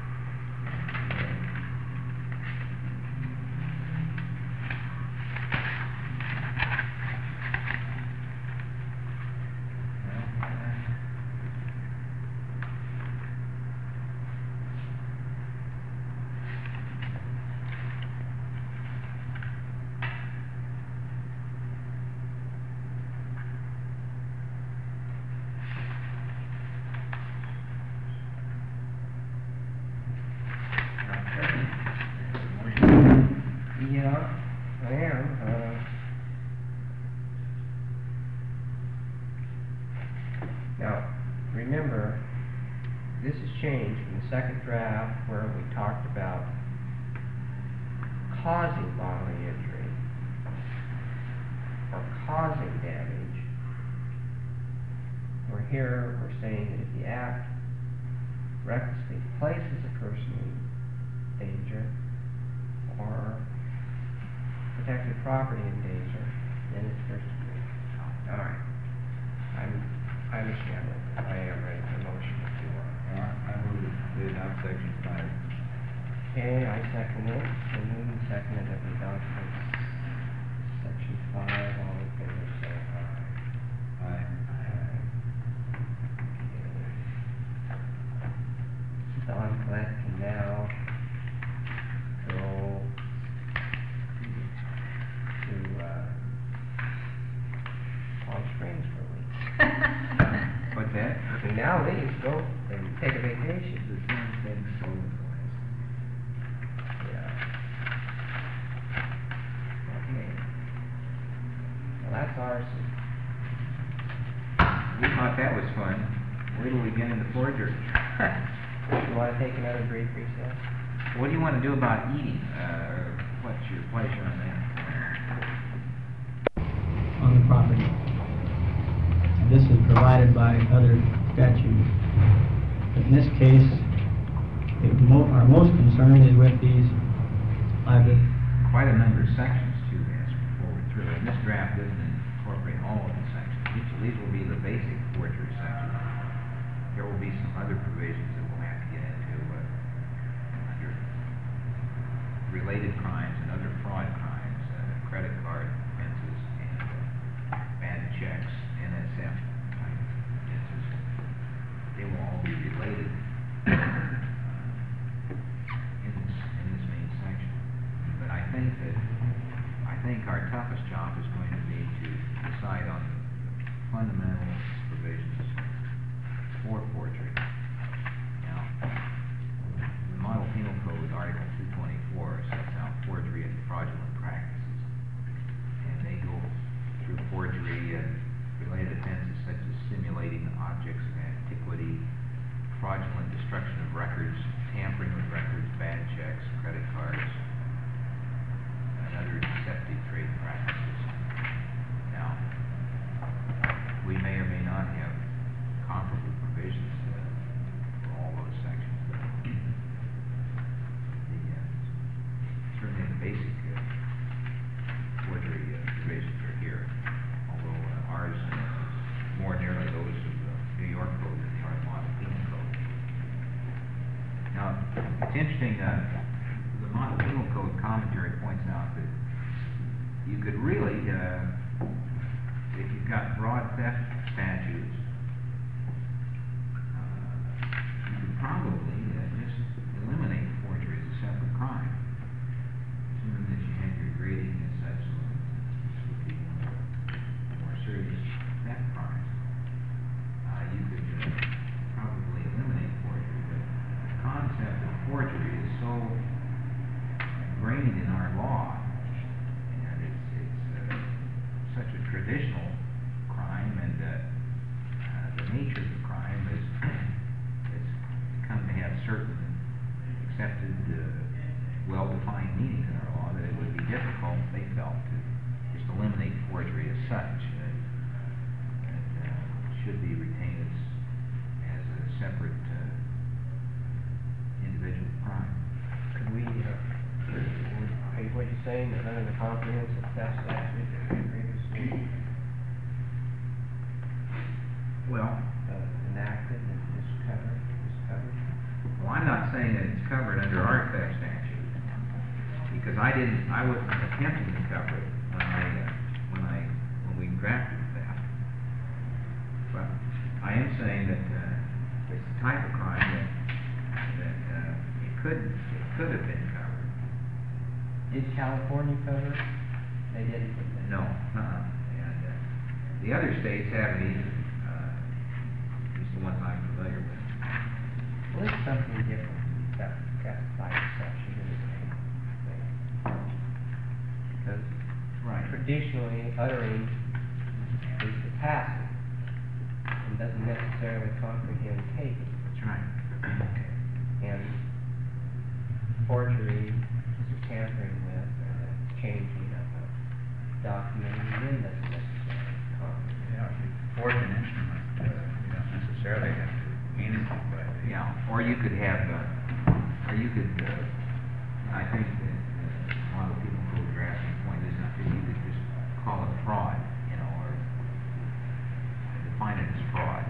Yeah, I am. Uh, now, remember, this has changed from the second draft where we talked about causing bodily injury or causing damage. We're here, we're saying that if the act recklessly places a person in danger or protected property in danger, then it's first degree. All right. I'm, I understand it. I am ready for motion if you want. All right, I move to adopt section five. Okay, I second it. And moved and seconded that we adopt section five. All in favor, say aye. Aye. Aye. Okay. Don Collette can now go to uh, Palm Springs for a week. What's that? You can now leave, go and take a vacation. The same thing sold for us. Yeah. Okay. Well, that's arson. We thought that was fun. Wait till we get into forgery. You want to take another brief recess? What do you want to do about eating? Uh, what's your pleasure on that? On the property. And this is provided by other statutes. But in this case, the mo our most concern is with these liability. Quite a number of sections to this before we're through. And this draft doesn't incorporate all of the sections. Each of these will be the basic forgery section. There will be some other provisions that we'll have to get into uh, under related crimes and other fraud crimes, uh, credit card offenses, and uh, bad checks, N S F type offenses. They will all be related uh, in this in this main section. But I think that I think our toughest job is going to be to decide on the fundamental provisions for forgery. Now, the Model Penal Code, Article two twenty-four, sets out forgery and fraudulent practices. And they go through forgery and related offenses such as simulating objects of antiquity, fraudulent destruction of records, tampering with records, bad checks, credit cards, and other deceptive trade practices. Now, we may or may not have comparable provisions uh, for all those sections. The, uh, certainly the basic uh, forgery uh, provisions are here, although uh, ours uh, is more nearly those of the New York Code than the Art Model Penal Code. Now, it's interesting, uh, the Model Penal Code commentary points out that you could really, uh, if you've got broad theft statutes, probably uh, just eliminate forgery as a separate crime, assuming that you have your grading as such, so this would be one of the more serious theft crimes. Uh, you could uh, probably eliminate forgery, but the concept of forgery is so ingrained in our law, and it's, it's uh, such a traditional crime, and uh, uh, the nature of the crime is come to have certain accepted, uh, well-defined meanings in our law, that it would be difficult, they felt, to just eliminate forgery as such. It uh, should be retained as, as a separate uh, individual crime. saying that under the comprehensive theft statute, that we previously Well, uh, enacted and is covered, is covered? well, I'm not saying that it's covered under our theft statute, because I didn't, I wasn't attempting to cover it when I, uh, when I, when we drafted that. But I am saying that, uh, it's the type of crime that, that, uh, it could, it could have been covered. Did California cover it? They didn't, did they? No, uh-uh, and, uh, the other states haven't either, uh, at least the ones I'm familiar with. Well, it's something different from theft, theft by exception, isn't it? Because Right. traditionally, uttering is the passive, and doesn't necessarily comprehend taking. That's right. And forgery is the tampering with, or the changing of a document, and then doesn't necessarily comprehend. Yeah, if you forge an instrument, uh, you don't necessarily have to mean anything by it. Yeah, or you could have, uh, or you could, uh, I think that uh, a lot of people who are drafting point is not that you could just call it fraud, you know, or define it as fraud.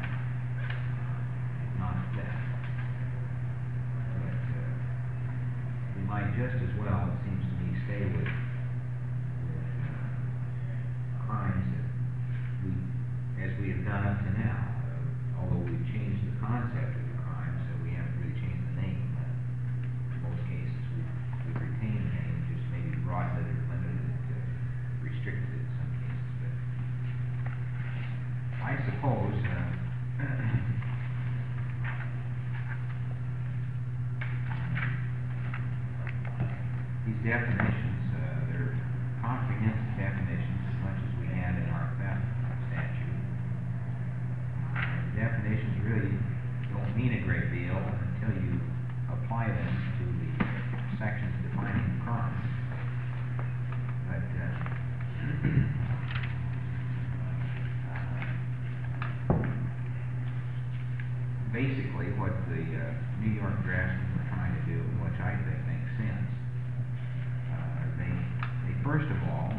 Not theft. But, uh, we might just as well, it seems to me, stay with, with, uh, crimes that we, as we have done up to now. Uh, although we've changed the concept of the crimes, so we haven't really changed the name. But in most cases, we've, we've retained the name, just maybe broadened it or limited it, uh, restricted it in some cases. But I suppose, uh, these definitions, uh, they're comprehensive definitions as much as we had in our theft statute. Uh, definitions really don't mean a great deal until you apply them to the sections defining the crime. But, uh, basically what the uh, New York draftsmen were trying to do, which I think makes sense, uh, they, they first of all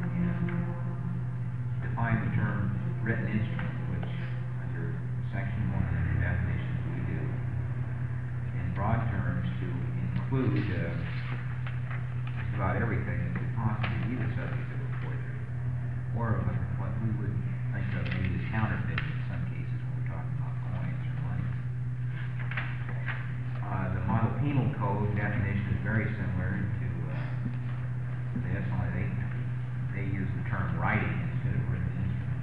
define the term written instrument, which under section one of the definitions we do in broad terms to include uh, just about everything that could possibly be the subject of a forgery, or of a, what we would think of maybe as counterfeiting in some cases when we're talking about coins or money. Uh, the Model Penal Code definition is very similar to uh, this, only they, they use the term writing instead of written instrument.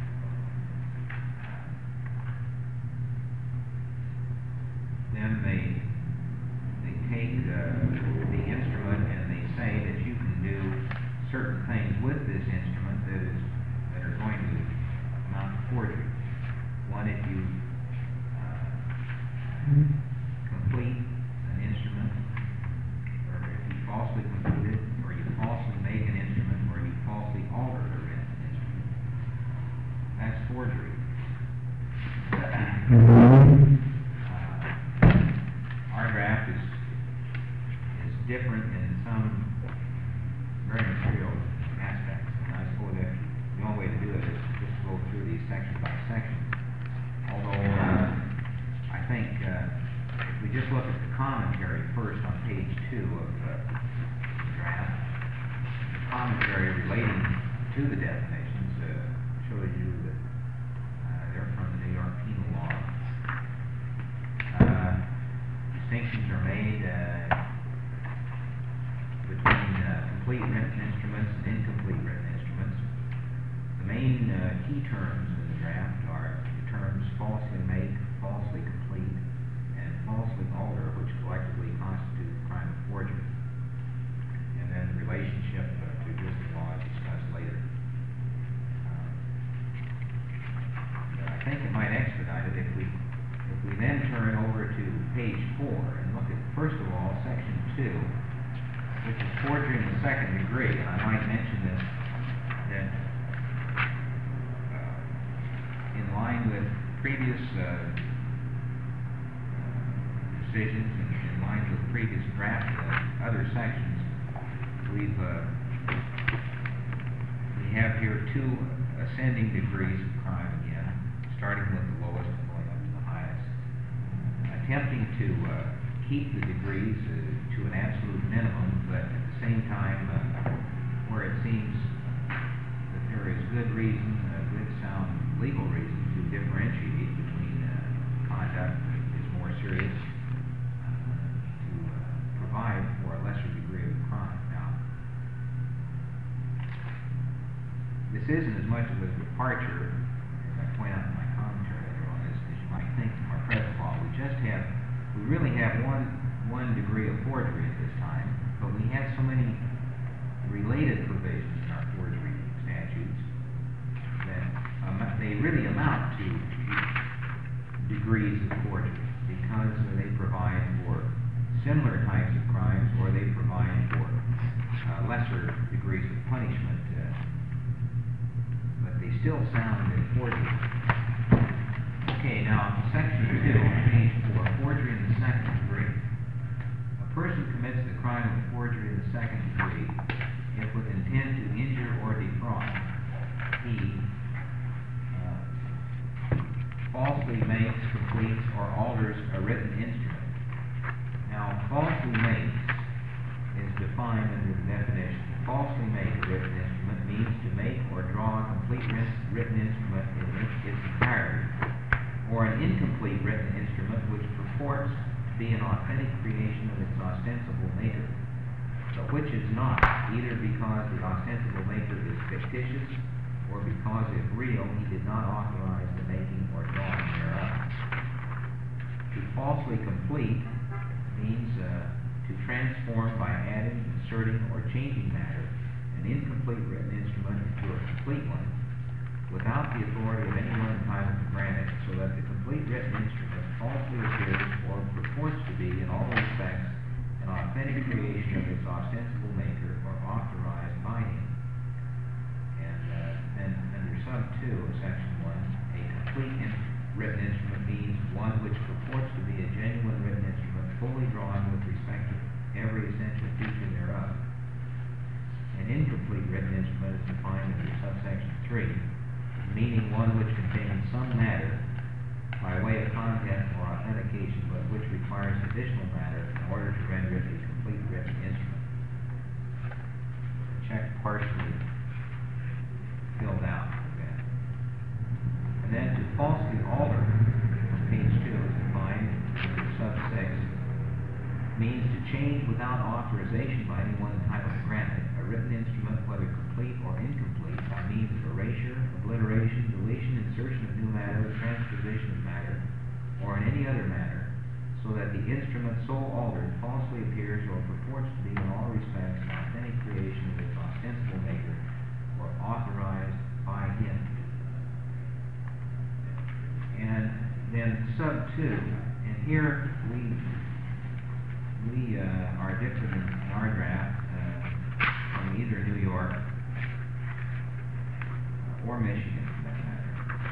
Then they they take uh, the instrument and they say that you can do certain things with this instrument that is that are going to amount to forgery. One, if you uh, complete an instrument, or if you falsely complete it, or you falsely make an instrument, or you falsely alter a written instrument. That's forgery. Uh, our draft is is different in some very material aspects, and I suppose that the only way to do it is just go through these section by section. Although uh, I think uh, if we just look at the commentary first on page two of uh, the draft, the commentary relating to the definitions uh, shows you that uh, they're from the New York Penal Law. Uh, distinctions are made uh, between uh, complete written instruments and incomplete written instruments. The main uh, key terms in the draft are the terms falsely make, falsely complete, and falsely alter, which collectively constitute the crime of forgery. And then the relationship uh, to existing law is discussed later. Uh, I think it might expedite it if we if we then turn over to page four and look at, first of all, section two, which is forgery in the second degree. And I might mention this, that uh, in line with previous uh, decisions and in line with previous draft uh, other sections, we've, uh, we have here two ascending degrees of crime again, starting with the lowest and going up to the highest. Attempting to uh, keep the degrees uh, to an absolute minimum, but at the same time, uh, where it seems that there is good reason, uh, good sound legal reason to differentiate between uh, conduct that is more serious uh, to uh, provide for a lesser degree of crime. Now, this isn't as much of a departure, as I point out in my commentary later on this, as you might think from our present law. We just have, we really have one, one degree of forgery at this time, but we have so many related provisions in our forgery statutes that um, they really amount to degrees of forgery because they provide for similar types of crimes or they provide for uh, lesser degrees of punishment, uh, but they still sound in forgery. Okay, now section two on page four, forgery in the second degree. A person commits the crime of forgery in the second degree if with intent to injure or defraud, he uh, falsely makes, completes, or alters a written instrument. Now, falsely makes is defined under the definition. Falsely make a written instrument means to make or draw a complete written instrument in its entirety, or an incomplete written instrument which purports to be an authentic creation of its ostensible maker, but which is not, either because the ostensible maker is fictitious, or because if real, he did not authorize the making or drawing thereof. To falsely complete means uh, to transform by adding, inserting, or changing matter, an incomplete written instrument into a complete one, without the authority of anyone entitled to grant it, so that the complete written instrument falsely appears or purports to be, in all respects, an authentic creation of its ostensible maker or authorized by him. And uh, then under sub two of section one, a complete in written instrument means one which purports to be a genuine written instrument fully drawn with respect to every essential feature thereof. An incomplete written instrument is defined under subsection three, meaning one which contains some matter by way of content or authentication, but which requires additional matter in order to render it a complete written instrument. Check partially filled out again. And then to falsely alter, on page two is defined under sub six, means to change without authorization by anyone entitled to grant it, a written instrument, whether complete or incomplete, by means of erasure, obliteration, deletion, insertion of new matter, transposition of matter, or in any other manner, so that the instrument so altered falsely appears or purports to be in all respects an authentic creation of its ostensible maker, or authorized by him. And then sub two, and here we we uh, are different in, in our draft uh, from either New York uh, or Michigan, for that matter.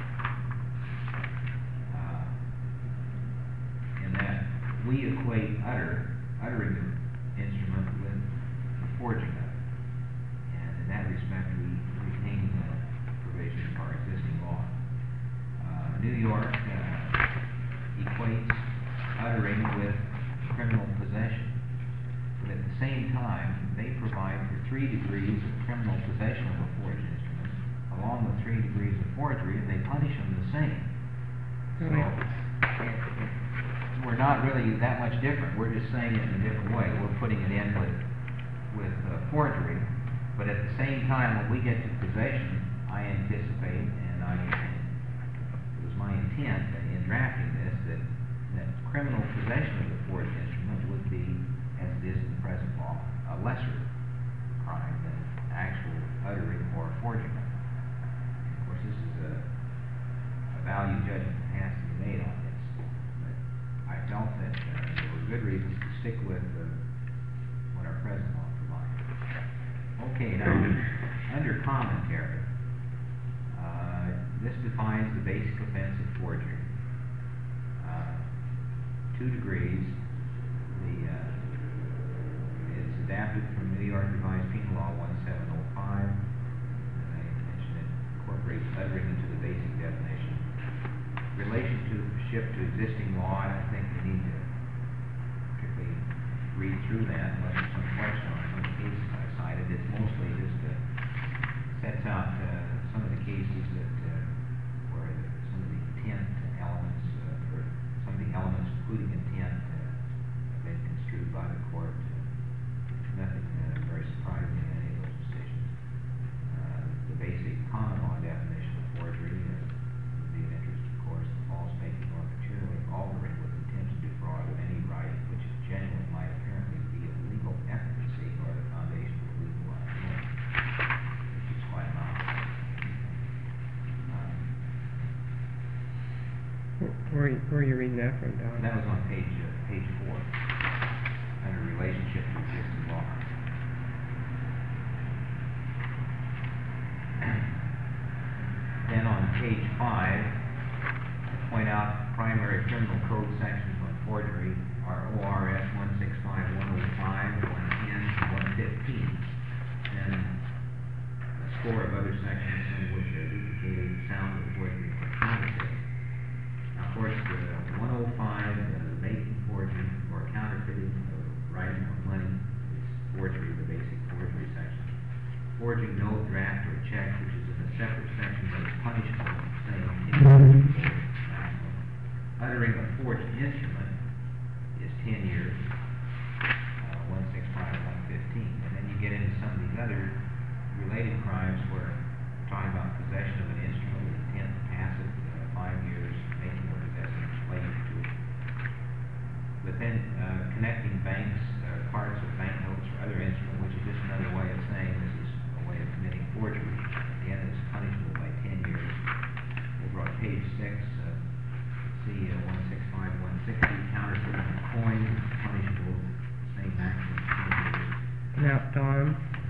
Uh, in that we equate utter, uttering the instrument with the forging of it. And in that respect, we retain the provision of our existing law. Uh, New York uh, equates uttering with criminal possession. But at the same time, they provide for three degrees of criminal possession of a forged instrument, along with three degrees of forgery, and they punish them the same. So, we're not really that much different. We're just saying it in a different way. We're putting it in with, with uh, forgery, but at the same time, when we get to possession, I anticipate, and I, it was my intent in drafting this, that that criminal possession of the forged instrument would be, as it is in the present law, a lesser crime than actual uttering or forging it. Of course, this is a, a value judgment that has to be made on this. But I felt that uh, there were good reasons to stick with uh, what our present law provides. Okay, now, under commentary, uh, this defines the basic offense of forgery. Uh, two degrees, the, uh, is adapted from New York Revised Penal Law one seven oh five. And I mentioned it incorporates uttering into the basic definition. Relationship to existing law, I don't think we need to particularly read through that unless there's some question on some of the cases I cited. It's mostly just uh, sets out uh, some of the cases that uh, where the, some of the intent elements, uh, or some of the elements including intent, uh, have been construed by the court. Uh, nothing uh, very surprising in any of those decisions. Uh, the basic common law definition of forgery uh, would be of interest, of course, the false making or materially altering with intent to defraud of any right which is genuine might apparently be of legal efficacy or the foundation of legal liability, which is quite an opposite. Um, Where, where are you reading that from, Don? that was on page uh, page four, under relationship to existing law. Then on page five, I point out primary criminal code sections on forgery are O R S one sixty-five, one oh five, one ten, one fifteen, and a score of other sections, some of which are duplicated, sound of forgery or counterfeit. Now, of course, the one oh five, uh, making forgery or counterfeiting of writing or money is forgery, the basic forgery section. Forging note, draft, or check, which is in a separate section that is punishable, saying maximum. Uttering a forged instrument is ten years, uh, one sixty-five, one fifteen. And then you get into some of these other related crimes where we're talking about possession of an instrument with intent to pass it, uh, five years, making or possessing slave to it. But then uh, connecting banks, uh, parts of banknotes or other instrument, which is just another way of saying this is a way of committing forgery. Again, it's punishable by ten years. Over on page six, uh, see uh, one sixty-five, one sixty, counterfeiting a coin, punishable, same maximum ten years. Now, Don,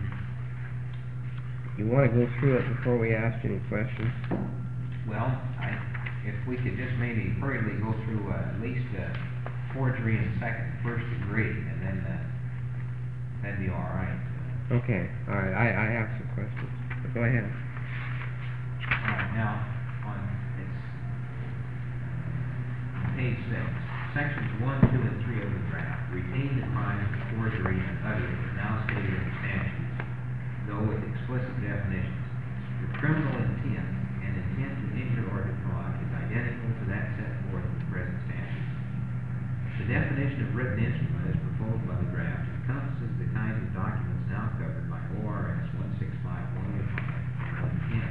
you want to go through it before we ask any questions? Well, I, if we could just maybe hurriedly go through uh, at least uh, forgery in second, first degree, and then uh, that'd be all right. Uh, Okay, all right, I, I have some questions. But go ahead. all right, now, on it's on page six, sections one, two, and three of the draft retain the crimes of forgery and uttering as now stated in the statutes, though with explicit definitions. The criminal intent and intent to injure or defraud is identical to that set forth in the present statute. The definition of written instrument as proposed by the draft encompasses the kinds of documents now covered by O R S one sixty-five, one oh five, and one ten.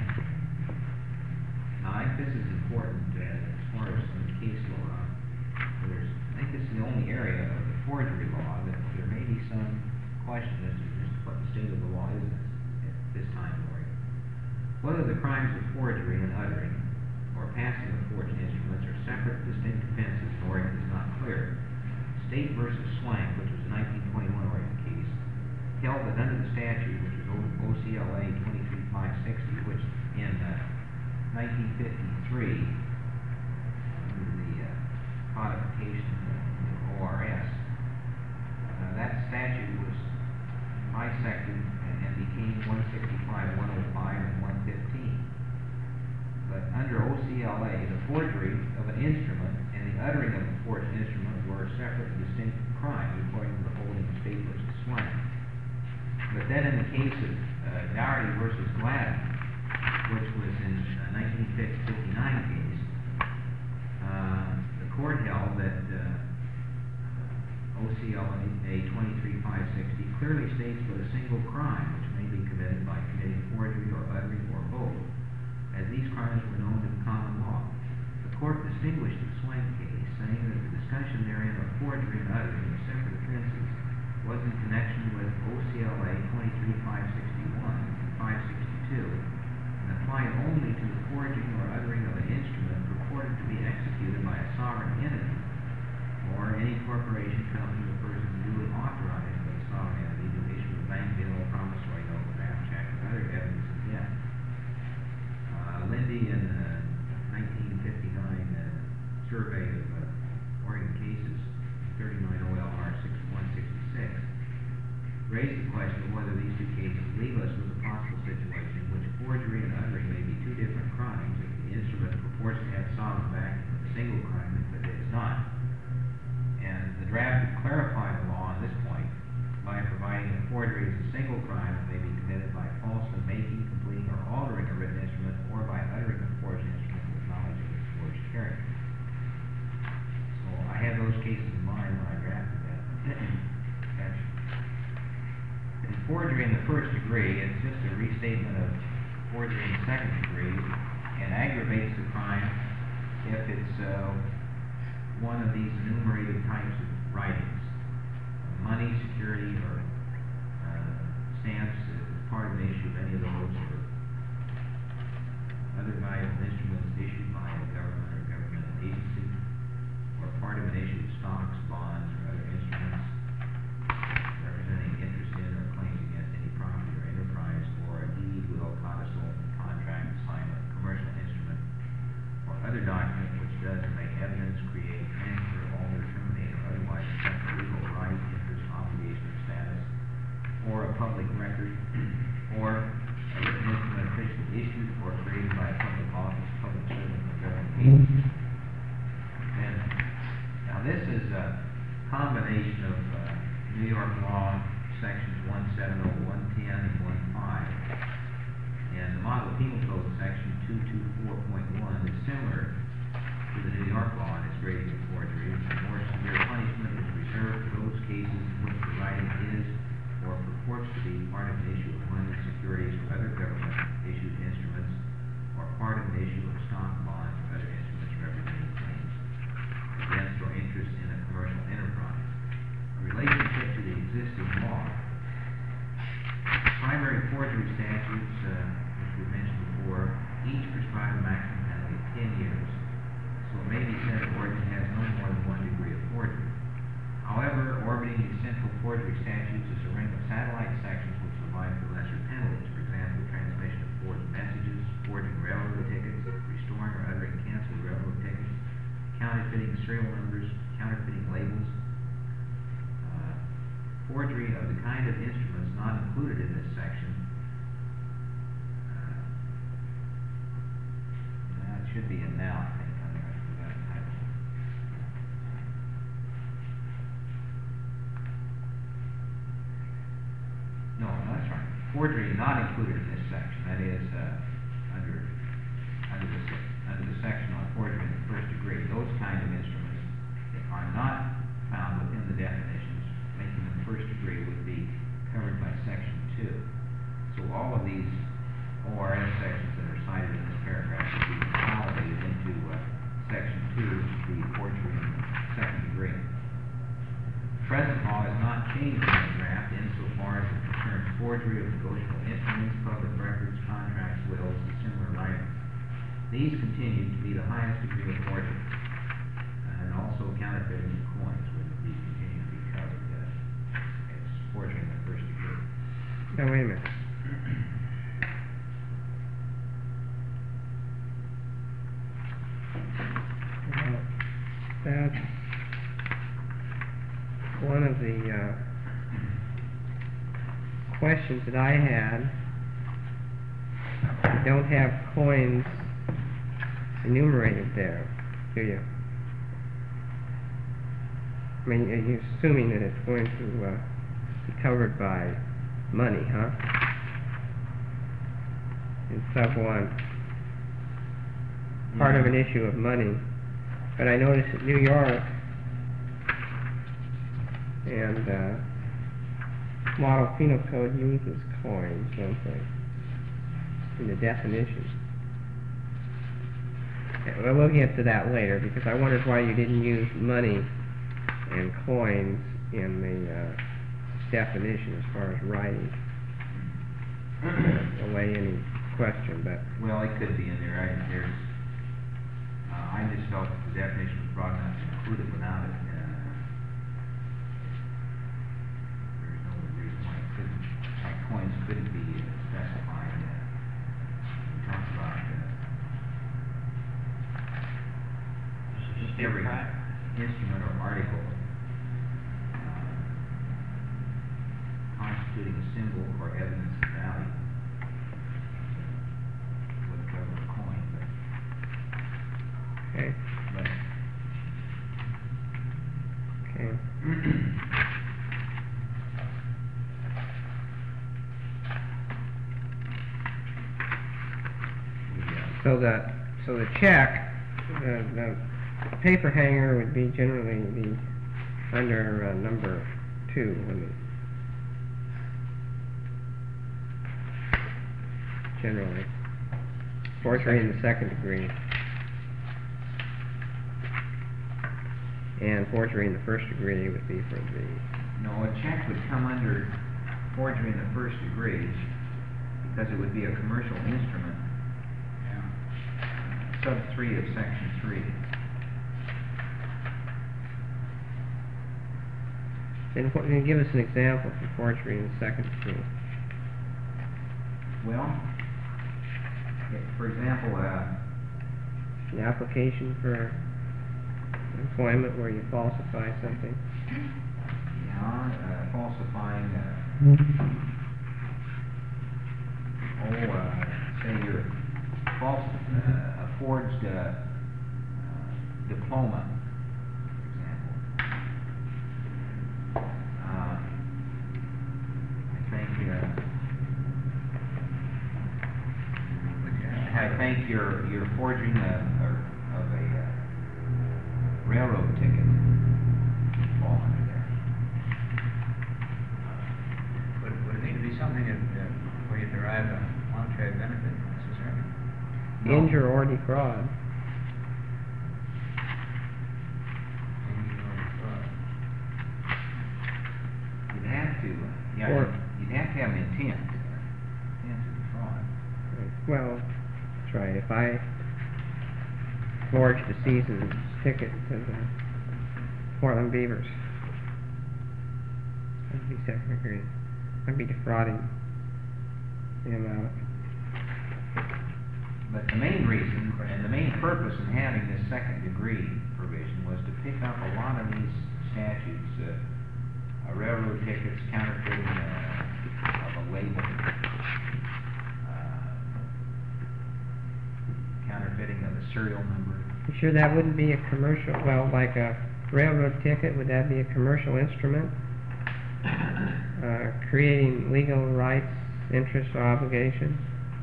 Now, I think this is important uh, as far as some of the case law. There's, I think this is the only area of the forgery law that there may be some question as to just what the state of the law is at this time, Lori. Whether the crimes of forgery and uttering or passing of forged instruments are separate, distinct offenses, Oregon is not clear. State versus Swank, which was a nineteen twenty-one Oregon case, held that under the statute, which is O C L A twenty-three five sixty, which in uh, nineteen fifty-three, under the uh, codification of O R S, uh, that statute was bisected and, and became one sixty-five, one oh five, and one fifteen. But under O C L A, the forgery of an instrument and the uttering of a forged instrument were separate and distinct crimes, according to the holding of State versus Swank. But then in the case of uh, Dougherty versus Gladden, which was in a nineteen fifty-nine case, uh, the court held that uh, O C L A twenty-three five sixty clearly states but a single crime which may be committed by committing forgery or uttering or both, as these crimes were known to the common law. The court distinguished the Swank case, saying that the discussion therein of forgery and uttering of separate offenses was in connection with O C L A twenty-three five sixty-one and five sixty-two, and applied only to the forging or uttering of an instrument purported to be executed by a sovereign entity, or any corporation, company, or person duly authorized by the sovereign entity to issue a bank bill, promissory note, draft check, and other evidence of debt. Uh, Lindy, in the nineteen fifty-nine uh, survey of uh, Oregon cases, thirty-nine O L R sixty-one sixty-six, raised forced to have some back in a single crime if it is not. And the draft would clarify the law on this point by providing that forgery is a single crime that may be committed by falsely making, completing, or altering a written instrument, or by uttering a forged instrument with knowledge of its forged character. So I had those cases in mind when I drafted that section. In forgery in the first degree, it's just a restatement of forgery in the second degree, and aggravates the crime if it's uh, one of these enumerated types of writings. Money, security, or uh, stamps is part of an issue of any of those, or other valuable instruments issued by a government or government agency, or part of an issue of stocks, bonds, or other instruments representing interest in or claims against any property or enterprise, or a deed, will, codicil, contract, assignment, commercial instrument, or other document which does make evidence, create, transfer, alter, terminate, or otherwise affect the legal right, interest, obligation, or status, or a public record, or a written instrument officially issued or created by a public office, public servant, or government agency. And now this is a combination of uh, New York law sections one seventy, one ten, and one five. And the Model Penal Code section two twenty-four point one is similar to the New York law in its grading of forgery. A more severe punishment is reserved for those cases in which the writing is or purports to be part of an issue of money, securities, or other government-issued instruments, or part of an issue of stock, bonds, or other instruments representing claims against or interest in a commercial enterprise. In relationship to the existing law, primary forgery statutes, uh, which we mentioned before, each prescribe a maximum penalty of ten years. So it may be said that Oregon has no more than one degree of forgery. However, orbiting these central forgery statutes is a ring of satellite sections which provide for lesser penalties. For example, transmission of forged messages, forging railroad tickets, restoring or uttering canceled railroad tickets, counterfeiting serial numbers, counterfeiting labels. Uh, forgery of the kind of instruments not included in this section. Uh, that should be in now, I think. No, that's right. Forgery not included in this section. That is uh, under under the under the section on forgery in the first degree. Those kind of instruments that are not found within the definitions, making them first degree, would be covered by section two. So all of these O R S sections that are cited in this paragraph would be consolidated into uh, section two, which is the forgery in the second degree. Present law has not changed in the draft insofar as it concerns forgery of negotiable instruments, public records, contracts, wills, and similar writings. These continue to be the highest degree of forgery, and also counterfeiting of coins would be continue to be covered uh, as forgery in the first degree. Now, wait a minute. Well, that's one of the uh, questions that I had. You don't have coins enumerated there, do you? I mean, are you assuming that it's going to uh, be covered by money, huh? In sub one, part of an issue of money. But I noticed that New York and uh, Model Penal Code uses coins, don't they, in the definition. Yeah, well, we'll get to that later, because I wondered why you didn't use money and coins in the uh, definition as far as writing. Uh, away any question, but Well, it could be in there. I, there's, uh, I just felt that the definition was broad enough to include it without it. Uh, there's no reason why it couldn't, why coins couldn't be uh, specified. Uh, we talked about uh, Just every right. instrument or article uh, constituting a symbol or evidence of value. Would cover a coin, but Okay, But okay. So the, so the check, the, the paper hanger would be generally be under uh, number two, wouldn't it? Generally. Forgery in the second degree. And forgery in the first degree would be for the, no, a check would come under forgery in the first degree because it would be a commercial instrument. Yeah. Sub three of section three. then what, can you give us an example for forgery in the second degree? Well, i- for example, uh, An application for employment where you falsify something? yeah, uh, falsifying, uh, oh, uh, say you're false, uh, a forged, uh, uh, diploma, for example. Uh, I think, uh, Would you have to I have a- think you're, you're forging a, or, of a, uh, railroad ticket. Fall under there. Would, would it need to be something that, uh, where you derive a monetary benefit necessarily? No. Injure or defraud. Maybe you know, fraud. You'd have to, yeah, Or- you'd- you'd have to have an intent, uh, intent to defraud. Well, that's right. If I forged a season ticket to the Portland Beavers, I'd be second degree. I'd be defrauding them out of it. But the main reason, and the main purpose in having this second degree provision was to pick up a lot of these statutes, uh, uh, railroad tickets, counterfeiting, uh, of a label, uh, counterfeiting of a serial number. You sure that wouldn't be a commercial, well, like a railroad ticket, would that be a commercial instrument? Uh, creating legal rights, interests, or obligations?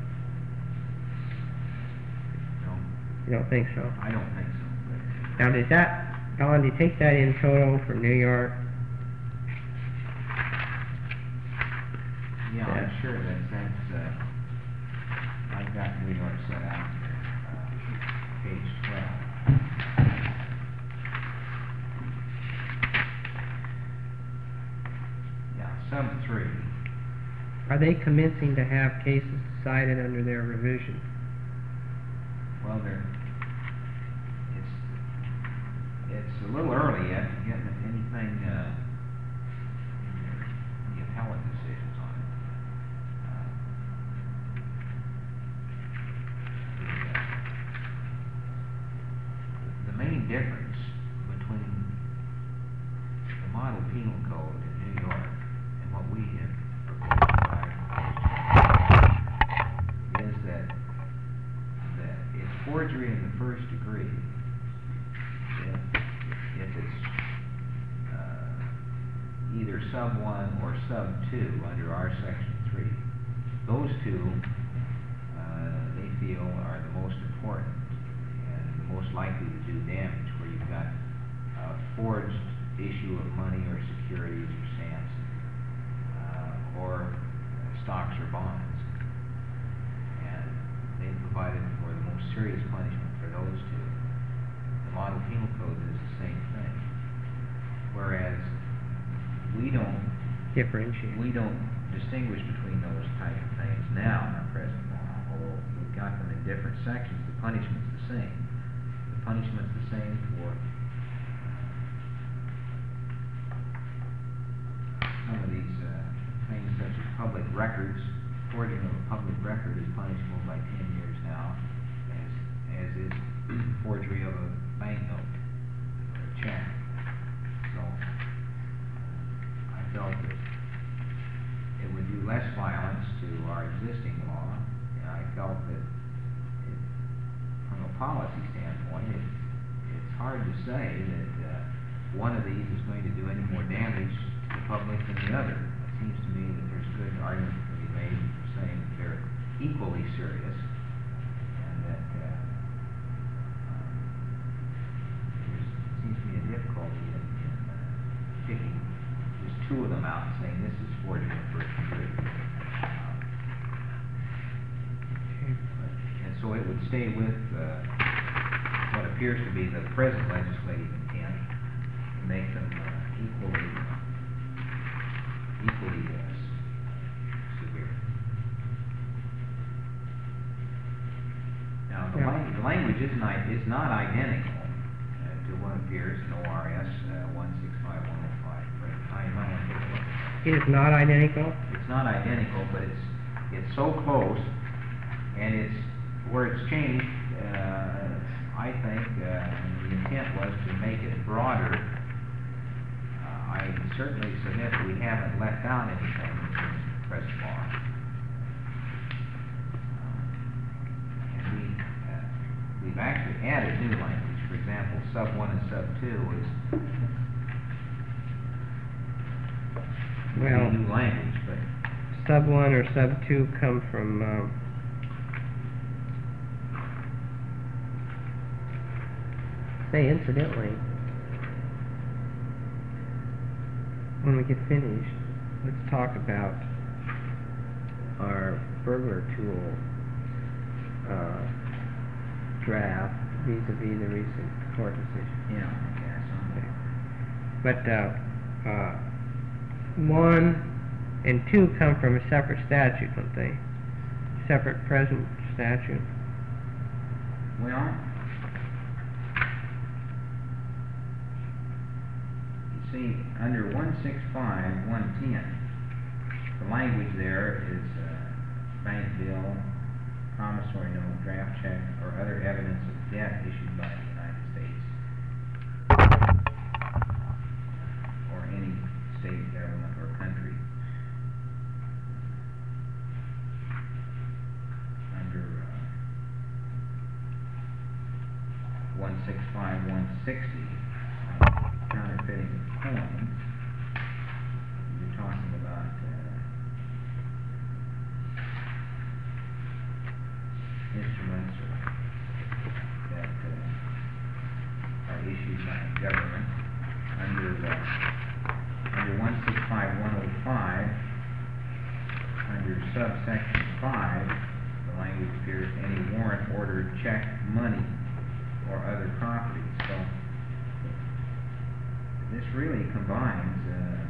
No, You don't think so? I don't think so, but. Now, does that, Alan, do you take that in total for New York? Yeah, Yeah. I'm sure that's, that's, uh, I've got New York set out here, uh, page twelve. Yeah, sub three, Are they commencing to have cases decided under their revision? well, there, it's, it's a little early yet to get anything, uh, any appellate decisions on it. Uh, The main difference between the model penal code in New York and what we have proposed is that, that it's forgery in the first degree if, if it's, uh, either sub one or sub two under our section three. Those two, uh, they feel are the most important and the most likely to do damage, where you've got a forged issue of money or securities or stamps, uh, or stocks or bonds. And they provided for the most serious punishment for those two. The model penal code is the same thing. Whereas we don't Differentiate. we don't distinguish between those type of things now in our present law, although we've got them in different sections. The punishment's the same. The punishment's the same for some of these uh, things such as public records. Forging of a public record is punishable by ten years now, as as is forgery of a banknote or a check. So I felt that it would do less violence to our existing law, and I felt that it, from a policy standpoint, it, it's hard to say that, uh, one of these is going to do any more damage to the public than the other. It seems to me that there's good argument to be made for saying that they're equally serious, and that, uh, um, there seems to be a difficulty in, in uh, picking just two of them out and saying this is for you and first degree. Um, but- And so it would stay with, uh, what appears to be the present legislative intent, to make them uh, equally, equally uh, s- severe. Now, the Yeah. lang- the language is not, is not identical uh, to what appears in O R S uh, one six five one oh five, but I might want to take a look at it. It is not identical? It's not identical, but it's, it's so close, and it's, where it's changed, uh, I think, uh, the intent was to make it broader. Uh, I certainly submit that we haven't left out anything in terms of present law. Uh, And we, uh, we've actually added new language. For example, sub one and sub two is Well- new language, but Sub one or sub two come from, um, say incidentally, when we get finished, let's talk about our burglar tool, uh, draft vis-a-vis the recent court decision. yeah, I guess. Okay. But, uh, uh, one and two come from a separate statute, don't they? Separate present statute. Well, you see, under one six five, one ten, the language there is uh, bank bill, promissory note, draft check, or other evidence of debt issued by the United States or any state, government, or country. Under uh, one six five, one sixty, counterfeiting of coins, you're talking about uh, instruments or that uh, are issued by the government. Under uh, under one six five, one oh five, under subsection five, the language appears any warrant, order, check, money, or other property. So this really combines, uh,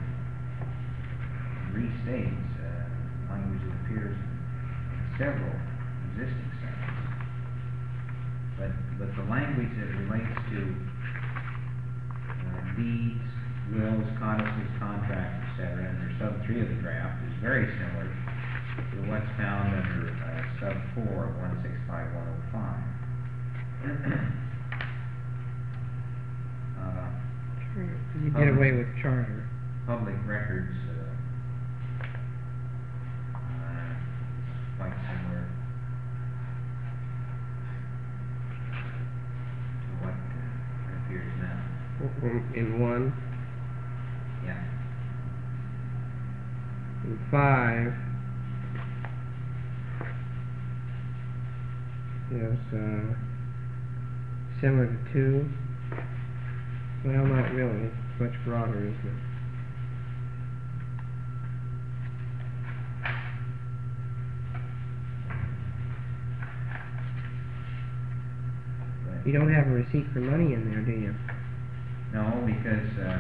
restates uh, language that appears in several existing sections. But but the language that relates to uh, deeds, wills, codicils, contracts, et cetera, under sub three of the draft is very similar to what's found under uh, sub four of one six five, one oh five. uh, You did away with charter. Public records, uh, uh, quite similar to what uh, appears now. In one, Yeah. in five, is, uh, similar to two. Well, not really, it's much broader, isn't it? But You don't have a receipt for money in there, do you? no, because uh,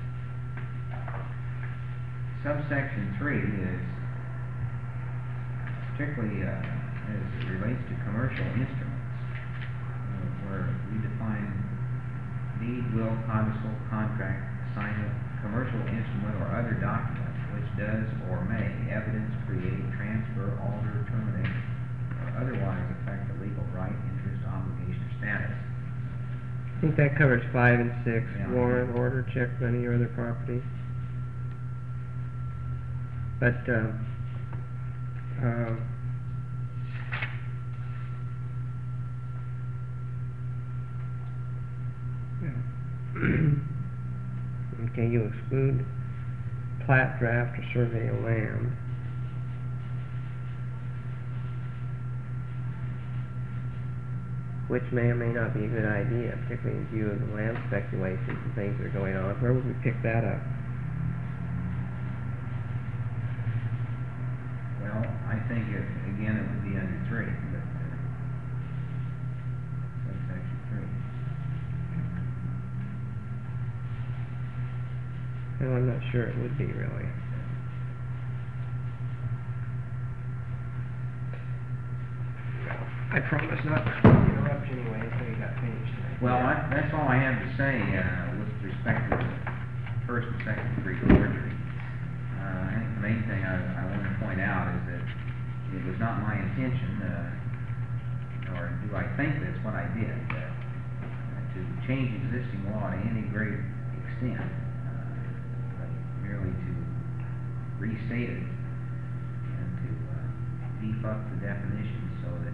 subsection three is particularly uh, as it relates to commercial instruments, uh, where we define deed, will, codicil, contract, assignment, commercial instrument, or other document which does or may evidence, create, transfer, alter, terminate, or otherwise affect the legal right, interest, obligation, or status. I think that covers five and six, Yeah. warrant, order, check, money, or other property. But, uh, um, Okay, you exclude plat, draft, or survey of land. Which may or may not be a good idea, particularly in view of the land speculations and things that are going on. Where would we pick that up? Well, I think it, again, it would be under three, but, uh, subsection three. No, I'm not sure it would be really. I promise not to interrupt anyway until you got finished. Well, I, that's all I have to say, uh, with respect to the first and second degree forgery. Uh, I think the main thing I, I want to point out is that it was not my intention, uh, or do I think that's what I did, uh, to change existing law to any great extent, uh, but merely to restate it and to uh, beef up the definitions so that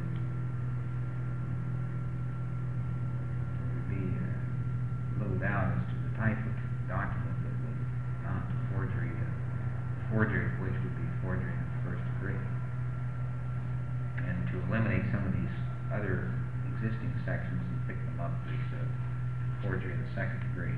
be uh, little doubt as to the type of document that would amount to forgery, uh, forgery of which would be forgery of the first degree. And to eliminate some of these other existing sections and pick them up as uh, forgery of the second degree.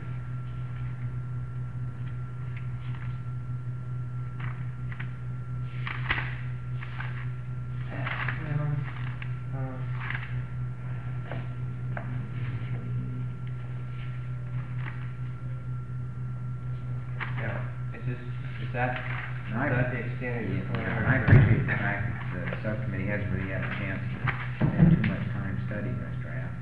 Is that, is I- that the extent of your Yeah, and I appreciate the fact that the subcommittee hasn't really had a chance to spend too much time studying this draft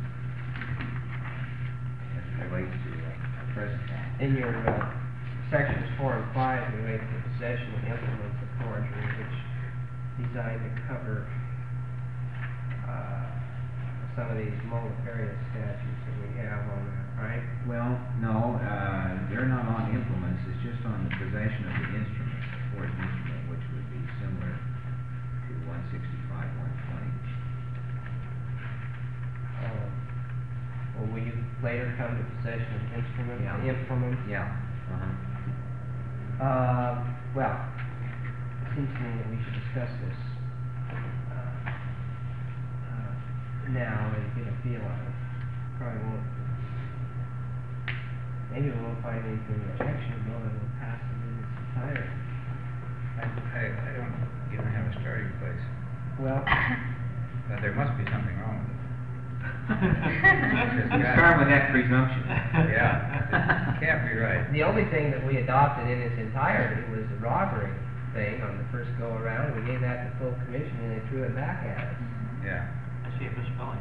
as it relates to uh, our present law. in your uh, sections four and five relate to possession and implements of forgery, which designed to cover uh, some of these multifarious statutes that we have on that, right? Well, no, uh, they're not on implements, it's just on the possession of the instrument, the forged instrument, which would be similar to one sixty-five, one twenty. Uh, Well, will you later come to possession of instruments, Yeah. implements? Yeah. Uh-huh. Uh, well, it seems to me that we should discuss this uh, uh, now and get a feel of it. Probably won't. Maybe we won't find anything objectionable and we'll pass it in its entirety. I, I, I don't even have a starting place. Well, But there must be something wrong with it. You start with that presumption. Yeah, it can't be right. the only thing that we adopted in its entirety was the robbery thing on the first go around. We gave that to full commission and they threw it back at us. Yeah. See if it's spelling.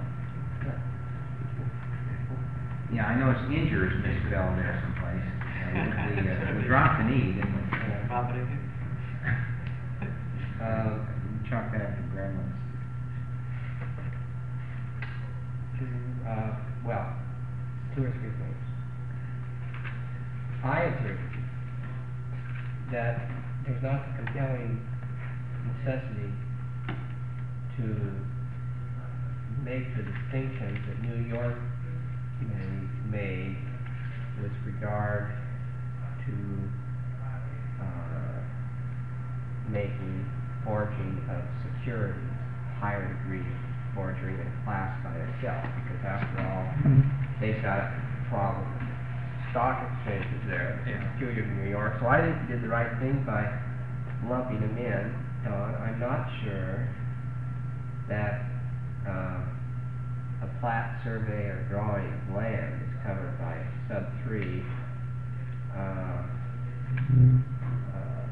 Yeah, I know it's injures misspelled there someplace. Uh, we, uh, we dropped the knee, didn't we? Drop it again. Uh, Chalk that to gremlins. Uh, well, two or three things. I agree that there's not a compelling necessity to make the distinctions that New York ma- made with regard to uh, making forging of securities higher degree forgery than a class by itself, because after all, they've got a problem with stock exchanges there, that's Yeah. peculiar to New York. So I think you did the right thing by lumping them in, Don. I'm not sure that uh, a plat, survey, or drawing of land is covered by sub three. Uh, uh,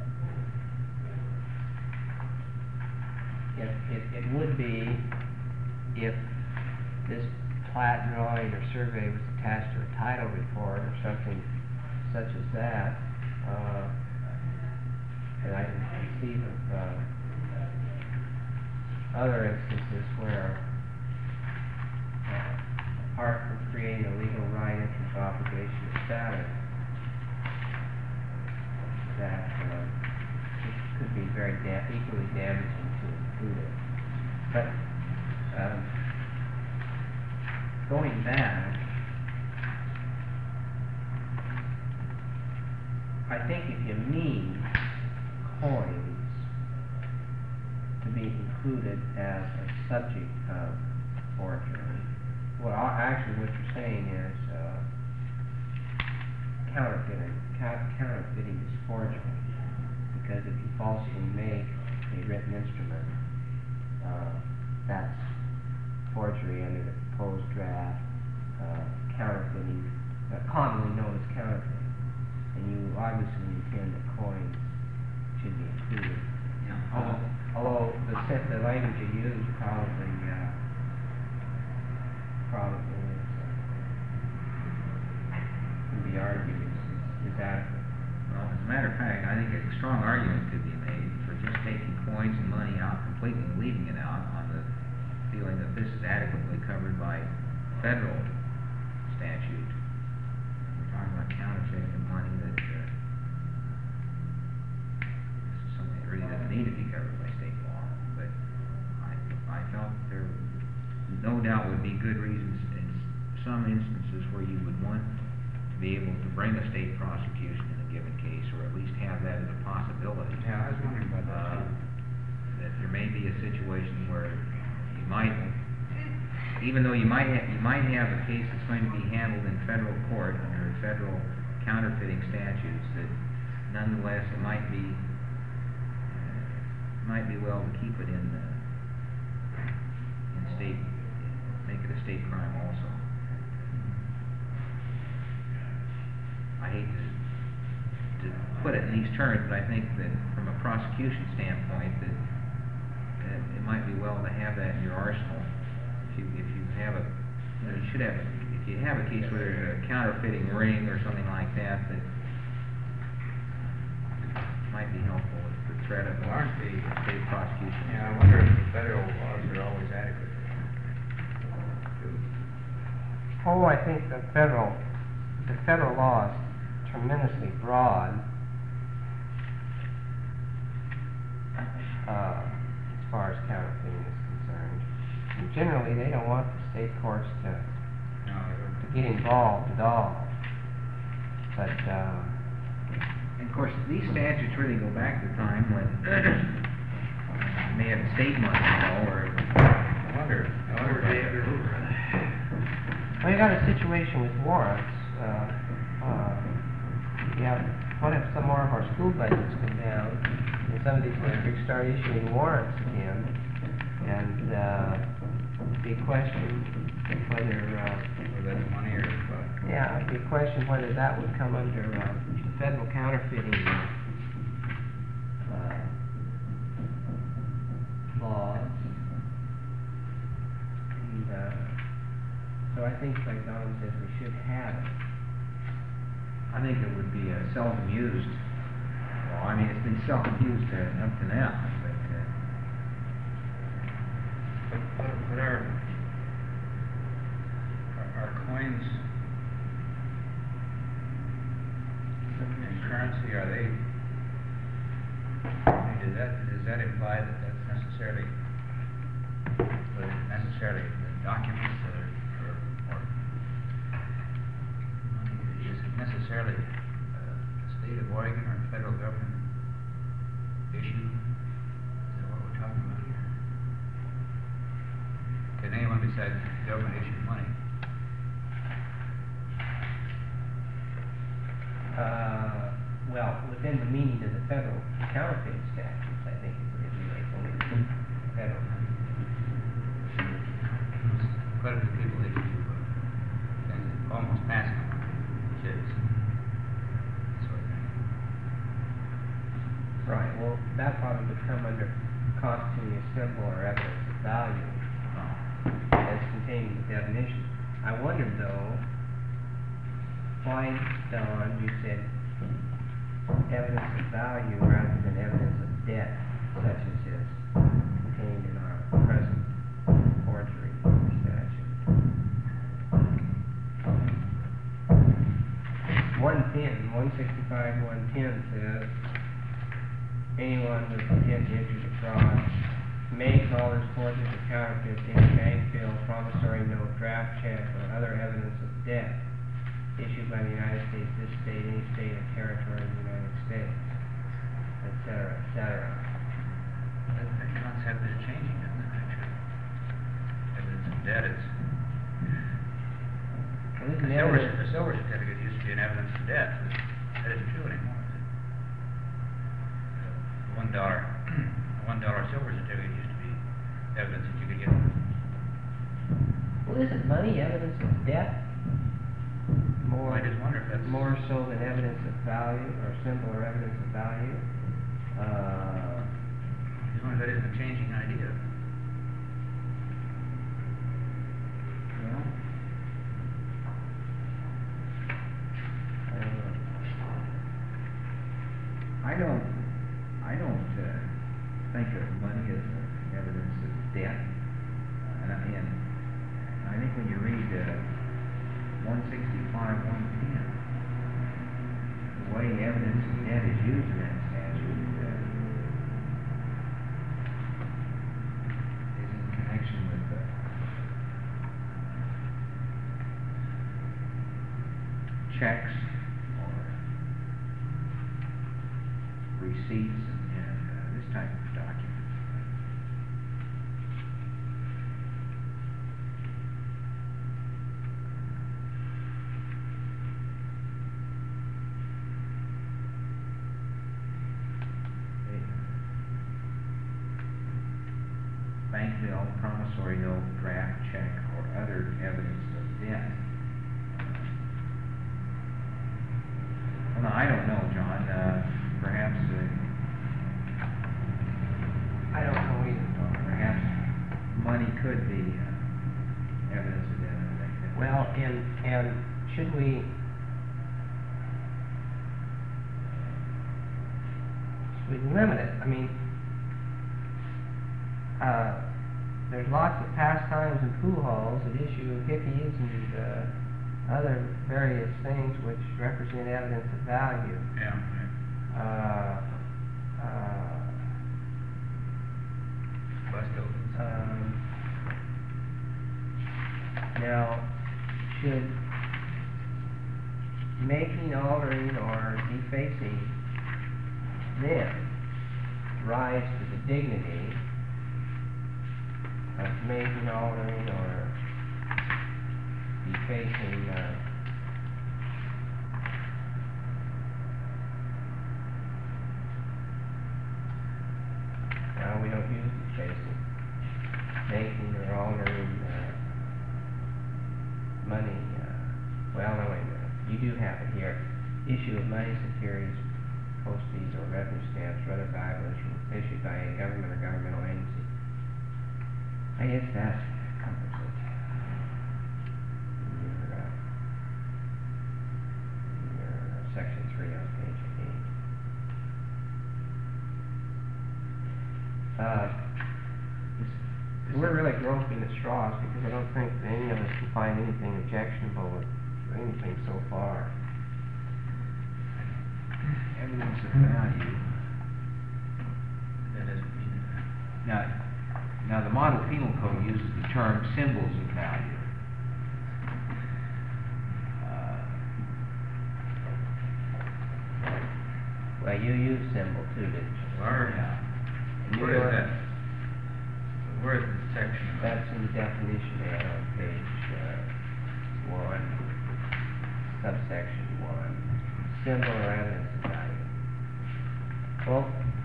it, it, it would be if this plat, drawing, or survey was attached to a title report or something such as that, uh, and I can conceive of uh, other instances where, uh, apart from creating a legal right, interest, obligation, or status, that uh, it could be very da- equally damaging to include it. But um, going back, I think if you mean coins to be included as a subject of forgery, well, a- actually what you're saying is, uh, counterfeiting, Count- counterfeiting is forgery, because if you falsely make a written instrument, uh, that's forgery under the proposed draft. Uh, counterfeiting, uh, commonly known as counterfeiting, and you obviously intend that coins should be included. Although, although the set, the language you use probably, uh, probably is, uh, can be argued is, is adequate. Well, as a matter of fact, I think a strong argument could be made for just taking coins and money out completely and leaving it out on the feeling that this is adequately covered by federal statute. We're talking about counterfeiting of money that, uh, this is something that really doesn't need to be covered by state law, but I, I felt there no doubt would be good reasons in some instances where you would want to be able to bring a state prosecution in a given case, or at least have that as a possibility. Yeah, I was wondering about that Uh, too. that there may be a situation where you might, even though you might ha- you might have a case that's going to be handled in federal court under federal counterfeiting statutes, that nonetheless it might be uh, might be well to keep it in the in state, make it a state crime also. I hate to to put it in these terms, but I think that from a prosecution standpoint, that, that it might be well to have that in your arsenal. If you, if you have a, you know, you should have, if you have a case where there's a counterfeiting ring or something like that, that might be helpful with the threat of a Well, aren't the, state prosecution. yeah, I wonder if the federal laws are always adequate. Oh, I think the federal, the federal law is tremendously broad, uh, as far as counterfeiting is concerned. And generally, they don't want the state courts to, No, they don't. to get involved at all. But, uh, And of course, these statutes really go back to the time when you may have state money, you know, or I wonder, I wonder about that. well, you got a situation with warrants. Uh, uh, yeah, what if some more of our school budgets come down, and some of these districts start issuing warrants again, and, uh, be questioned whether, uh, Whether that's money or what. yeah, it'd be a question whether that would come under, uh, the federal counterfeiting, uh, laws. And, uh, so I think, like Don says, we should have it. I think it would be uh, seldom used. Well, I mean, it's been seldom used uh, up to now, but, uh, But, but but our, our- our coins and currency, are they, I mean, does that, does that imply that that's necessarily, that it's necessarily the documents that are, or, or, I mean, is it necessarily uh, the state of Oregon or federal government issue? Is that what we're talking about here? Can anyone besides the government issue money? Uh, well, within the meaning of the federal counterfeiting statutes, I think it it relates only to federal. Quite a few people issue uh, things that almost passing kids. Sort of thing. Right, well, that probably would come under constituting a symbol or evidence of value as containing the definition. I wondered though, why, Don, you said evidence of value rather than evidence of debt, such as is contained in our present forgery statute. One ten, one sixty-five, one ten says, anyone with intent to enter the fraud may call this forgery or counterfeit any bank bill, promissory note, draft check, or other evidence of debt issued by the United States, this state, any state or territory of the United States, et cetera, et cetera. That, that concept is changing, isn't it, actually? Evidence of debt is, Well, a isn't silver, evidence- a silver certificate used to be an evidence of debt, but that isn't true anymore, is it? A One dollar, a one dollar silver certificate used to be evidence that you could get. Well, isn't money evidence of debt? More, I just wonder if that's- more so than evidence of value, or symbol or evidence of value? Uh, As long as that isn't a changing idea. Well, I don't know. I don't, I don't, uh, think of money as uh, evidence of debt. Uh, And, I- and I think when you read, uh, one sixty-five, one ten, the way evidence of debt is used in that statute, uh, is in connection with, uh, checks or receipts and, and uh, this type of document. Bank bill, promissory note, draft check, or other evidence of debt. Well, no, I don't know, John, uh, perhaps, uh, I don't know either. perhaps money could be, uh, evidence of debt, I think. that- Well, and, and should we, should we limit it? I mean, uh, there's lots of pastimes and pool halls that issue hickeys and, uh, other various things which represent evidence of value. Yeah. Uh, uh, Bust opens. Um, now, should making, altering, or defacing them rise to the dignity of making, altering, or defacing uh, well, we don't use defacing. Making or altering uh, money, uh, well, no, wait a minute. You do have it here. Issue of money, securities, postage, or revenue stamps, or other valuables issued by a government or governmental agency. I guess that covers it. Your, uh, your uh, section three on page eight. Uh, we're really groping at straws because I don't think that any of us can find anything objectionable with anything so far. Evidence of value. That doesn't mean that. Now, now the model penal code uses the term symbols of value. Uh, Well, you use symbol too, didn't you? Where, New where is York- that? Where is the section? That's in the definition ad on page, uh, one, subsection one, symbol or evidence of value. Well,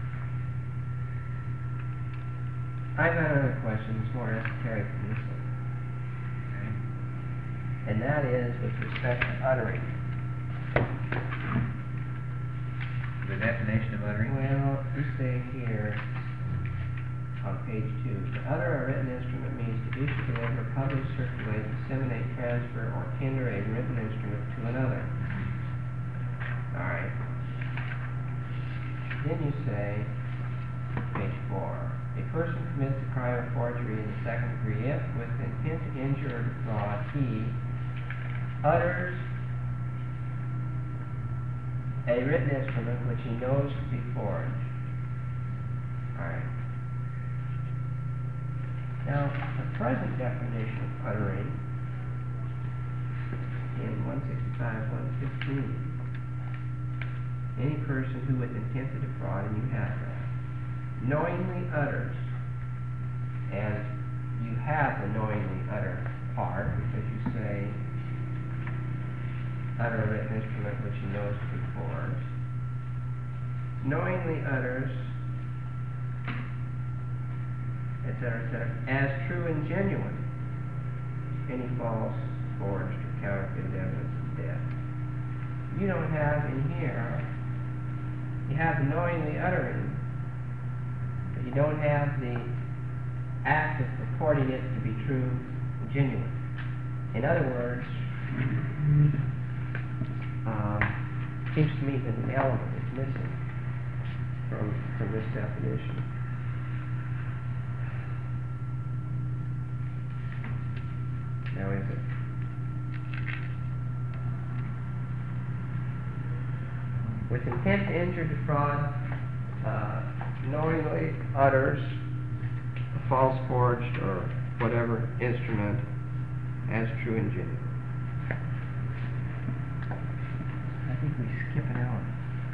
I've got another question, it's more esoteric than this one, Okay. and that is with respect to uttering. The definition of uttering? Well, you say here, on page two, to utter a written instrument means to issue, deliver, publish, circulate, disseminate, transfer, or tender a written instrument to another. All right. Then you say, page four, a person commits a crime of forgery in the second degree if, with intent to injure or defraud, he utters a written instrument which he knows to be forged. All right. Now, the present definition of uttering in one sixty-five, one fifteen. Any person who with intent to defraud, and you have that, knowingly utters, and you have the knowingly utter part, because you say, utter a written instrument which he knows to be forged. Knowingly utters, et cetera, et cetera, as true and genuine, any false, forged, or counterfeited evidence of death. You don't have in here, you have the knowingly uttering, but you don't have the act of purporting it to be true and genuine. In other words, um, seems to me that an element is missing from, from this definition. Now is it? With intent to injure, defraud, uh, knowingly utters a false, forged, or whatever instrument as true and genuine. I think we skip an element.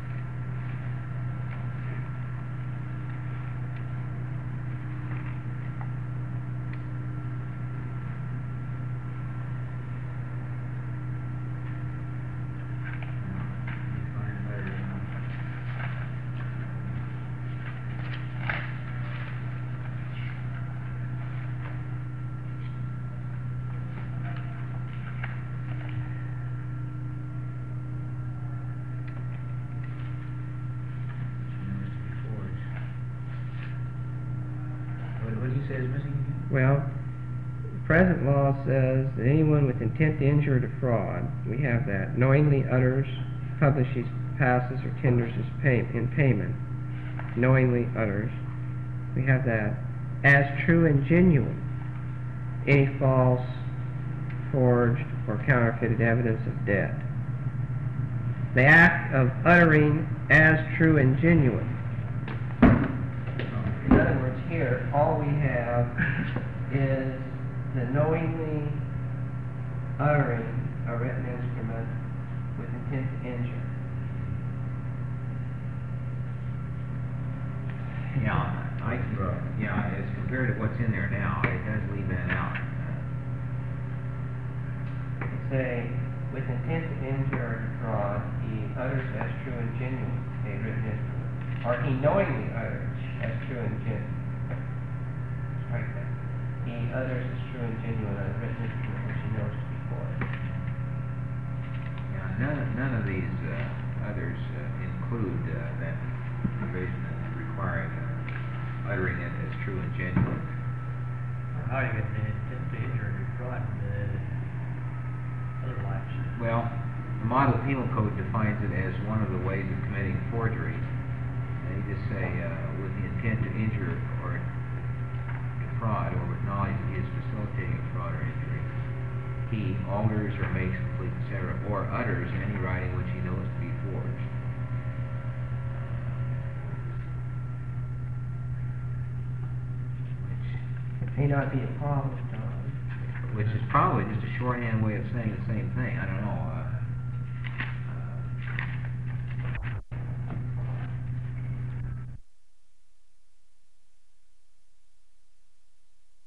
Well, present law says that anyone with intent to injure or defraud, we have that, knowingly utters, publishes, passes, or tenders his pay, in payment, knowingly utters, we have that, as true and genuine, any false, forged, or counterfeited evidence of debt. The act of uttering as true and genuine. In other words, here, all we have is the knowingly uttering a written instrument with intent to injure. Yeah, I, yeah, as compared to what's in there now, it does leave that out. Say, with intent to injure or defraud, he utters as true and genuine a written instrument. Or he knowingly utters as true and genuine. Right there. He utters as true and genuine a written instrument which he knows to be forged. Yeah, none of, none of these uh, others uh, include uh, that provision that requiring uh, uttering it as true and genuine. How do you get the intent to injure or defraud the other lives? Well, the Model Penal Code defines it as one of the ways of committing forgery. They just say, uh, with the intent to injure or defraud, or with knowledge that he is facilitating a fraud or injury, he alters or makes complete, et cetera, or utters any writing which he knows to be forged. It may not be a problem, Tom. Which is probably just a shorthand way of saying the same thing. I don't know. Uh,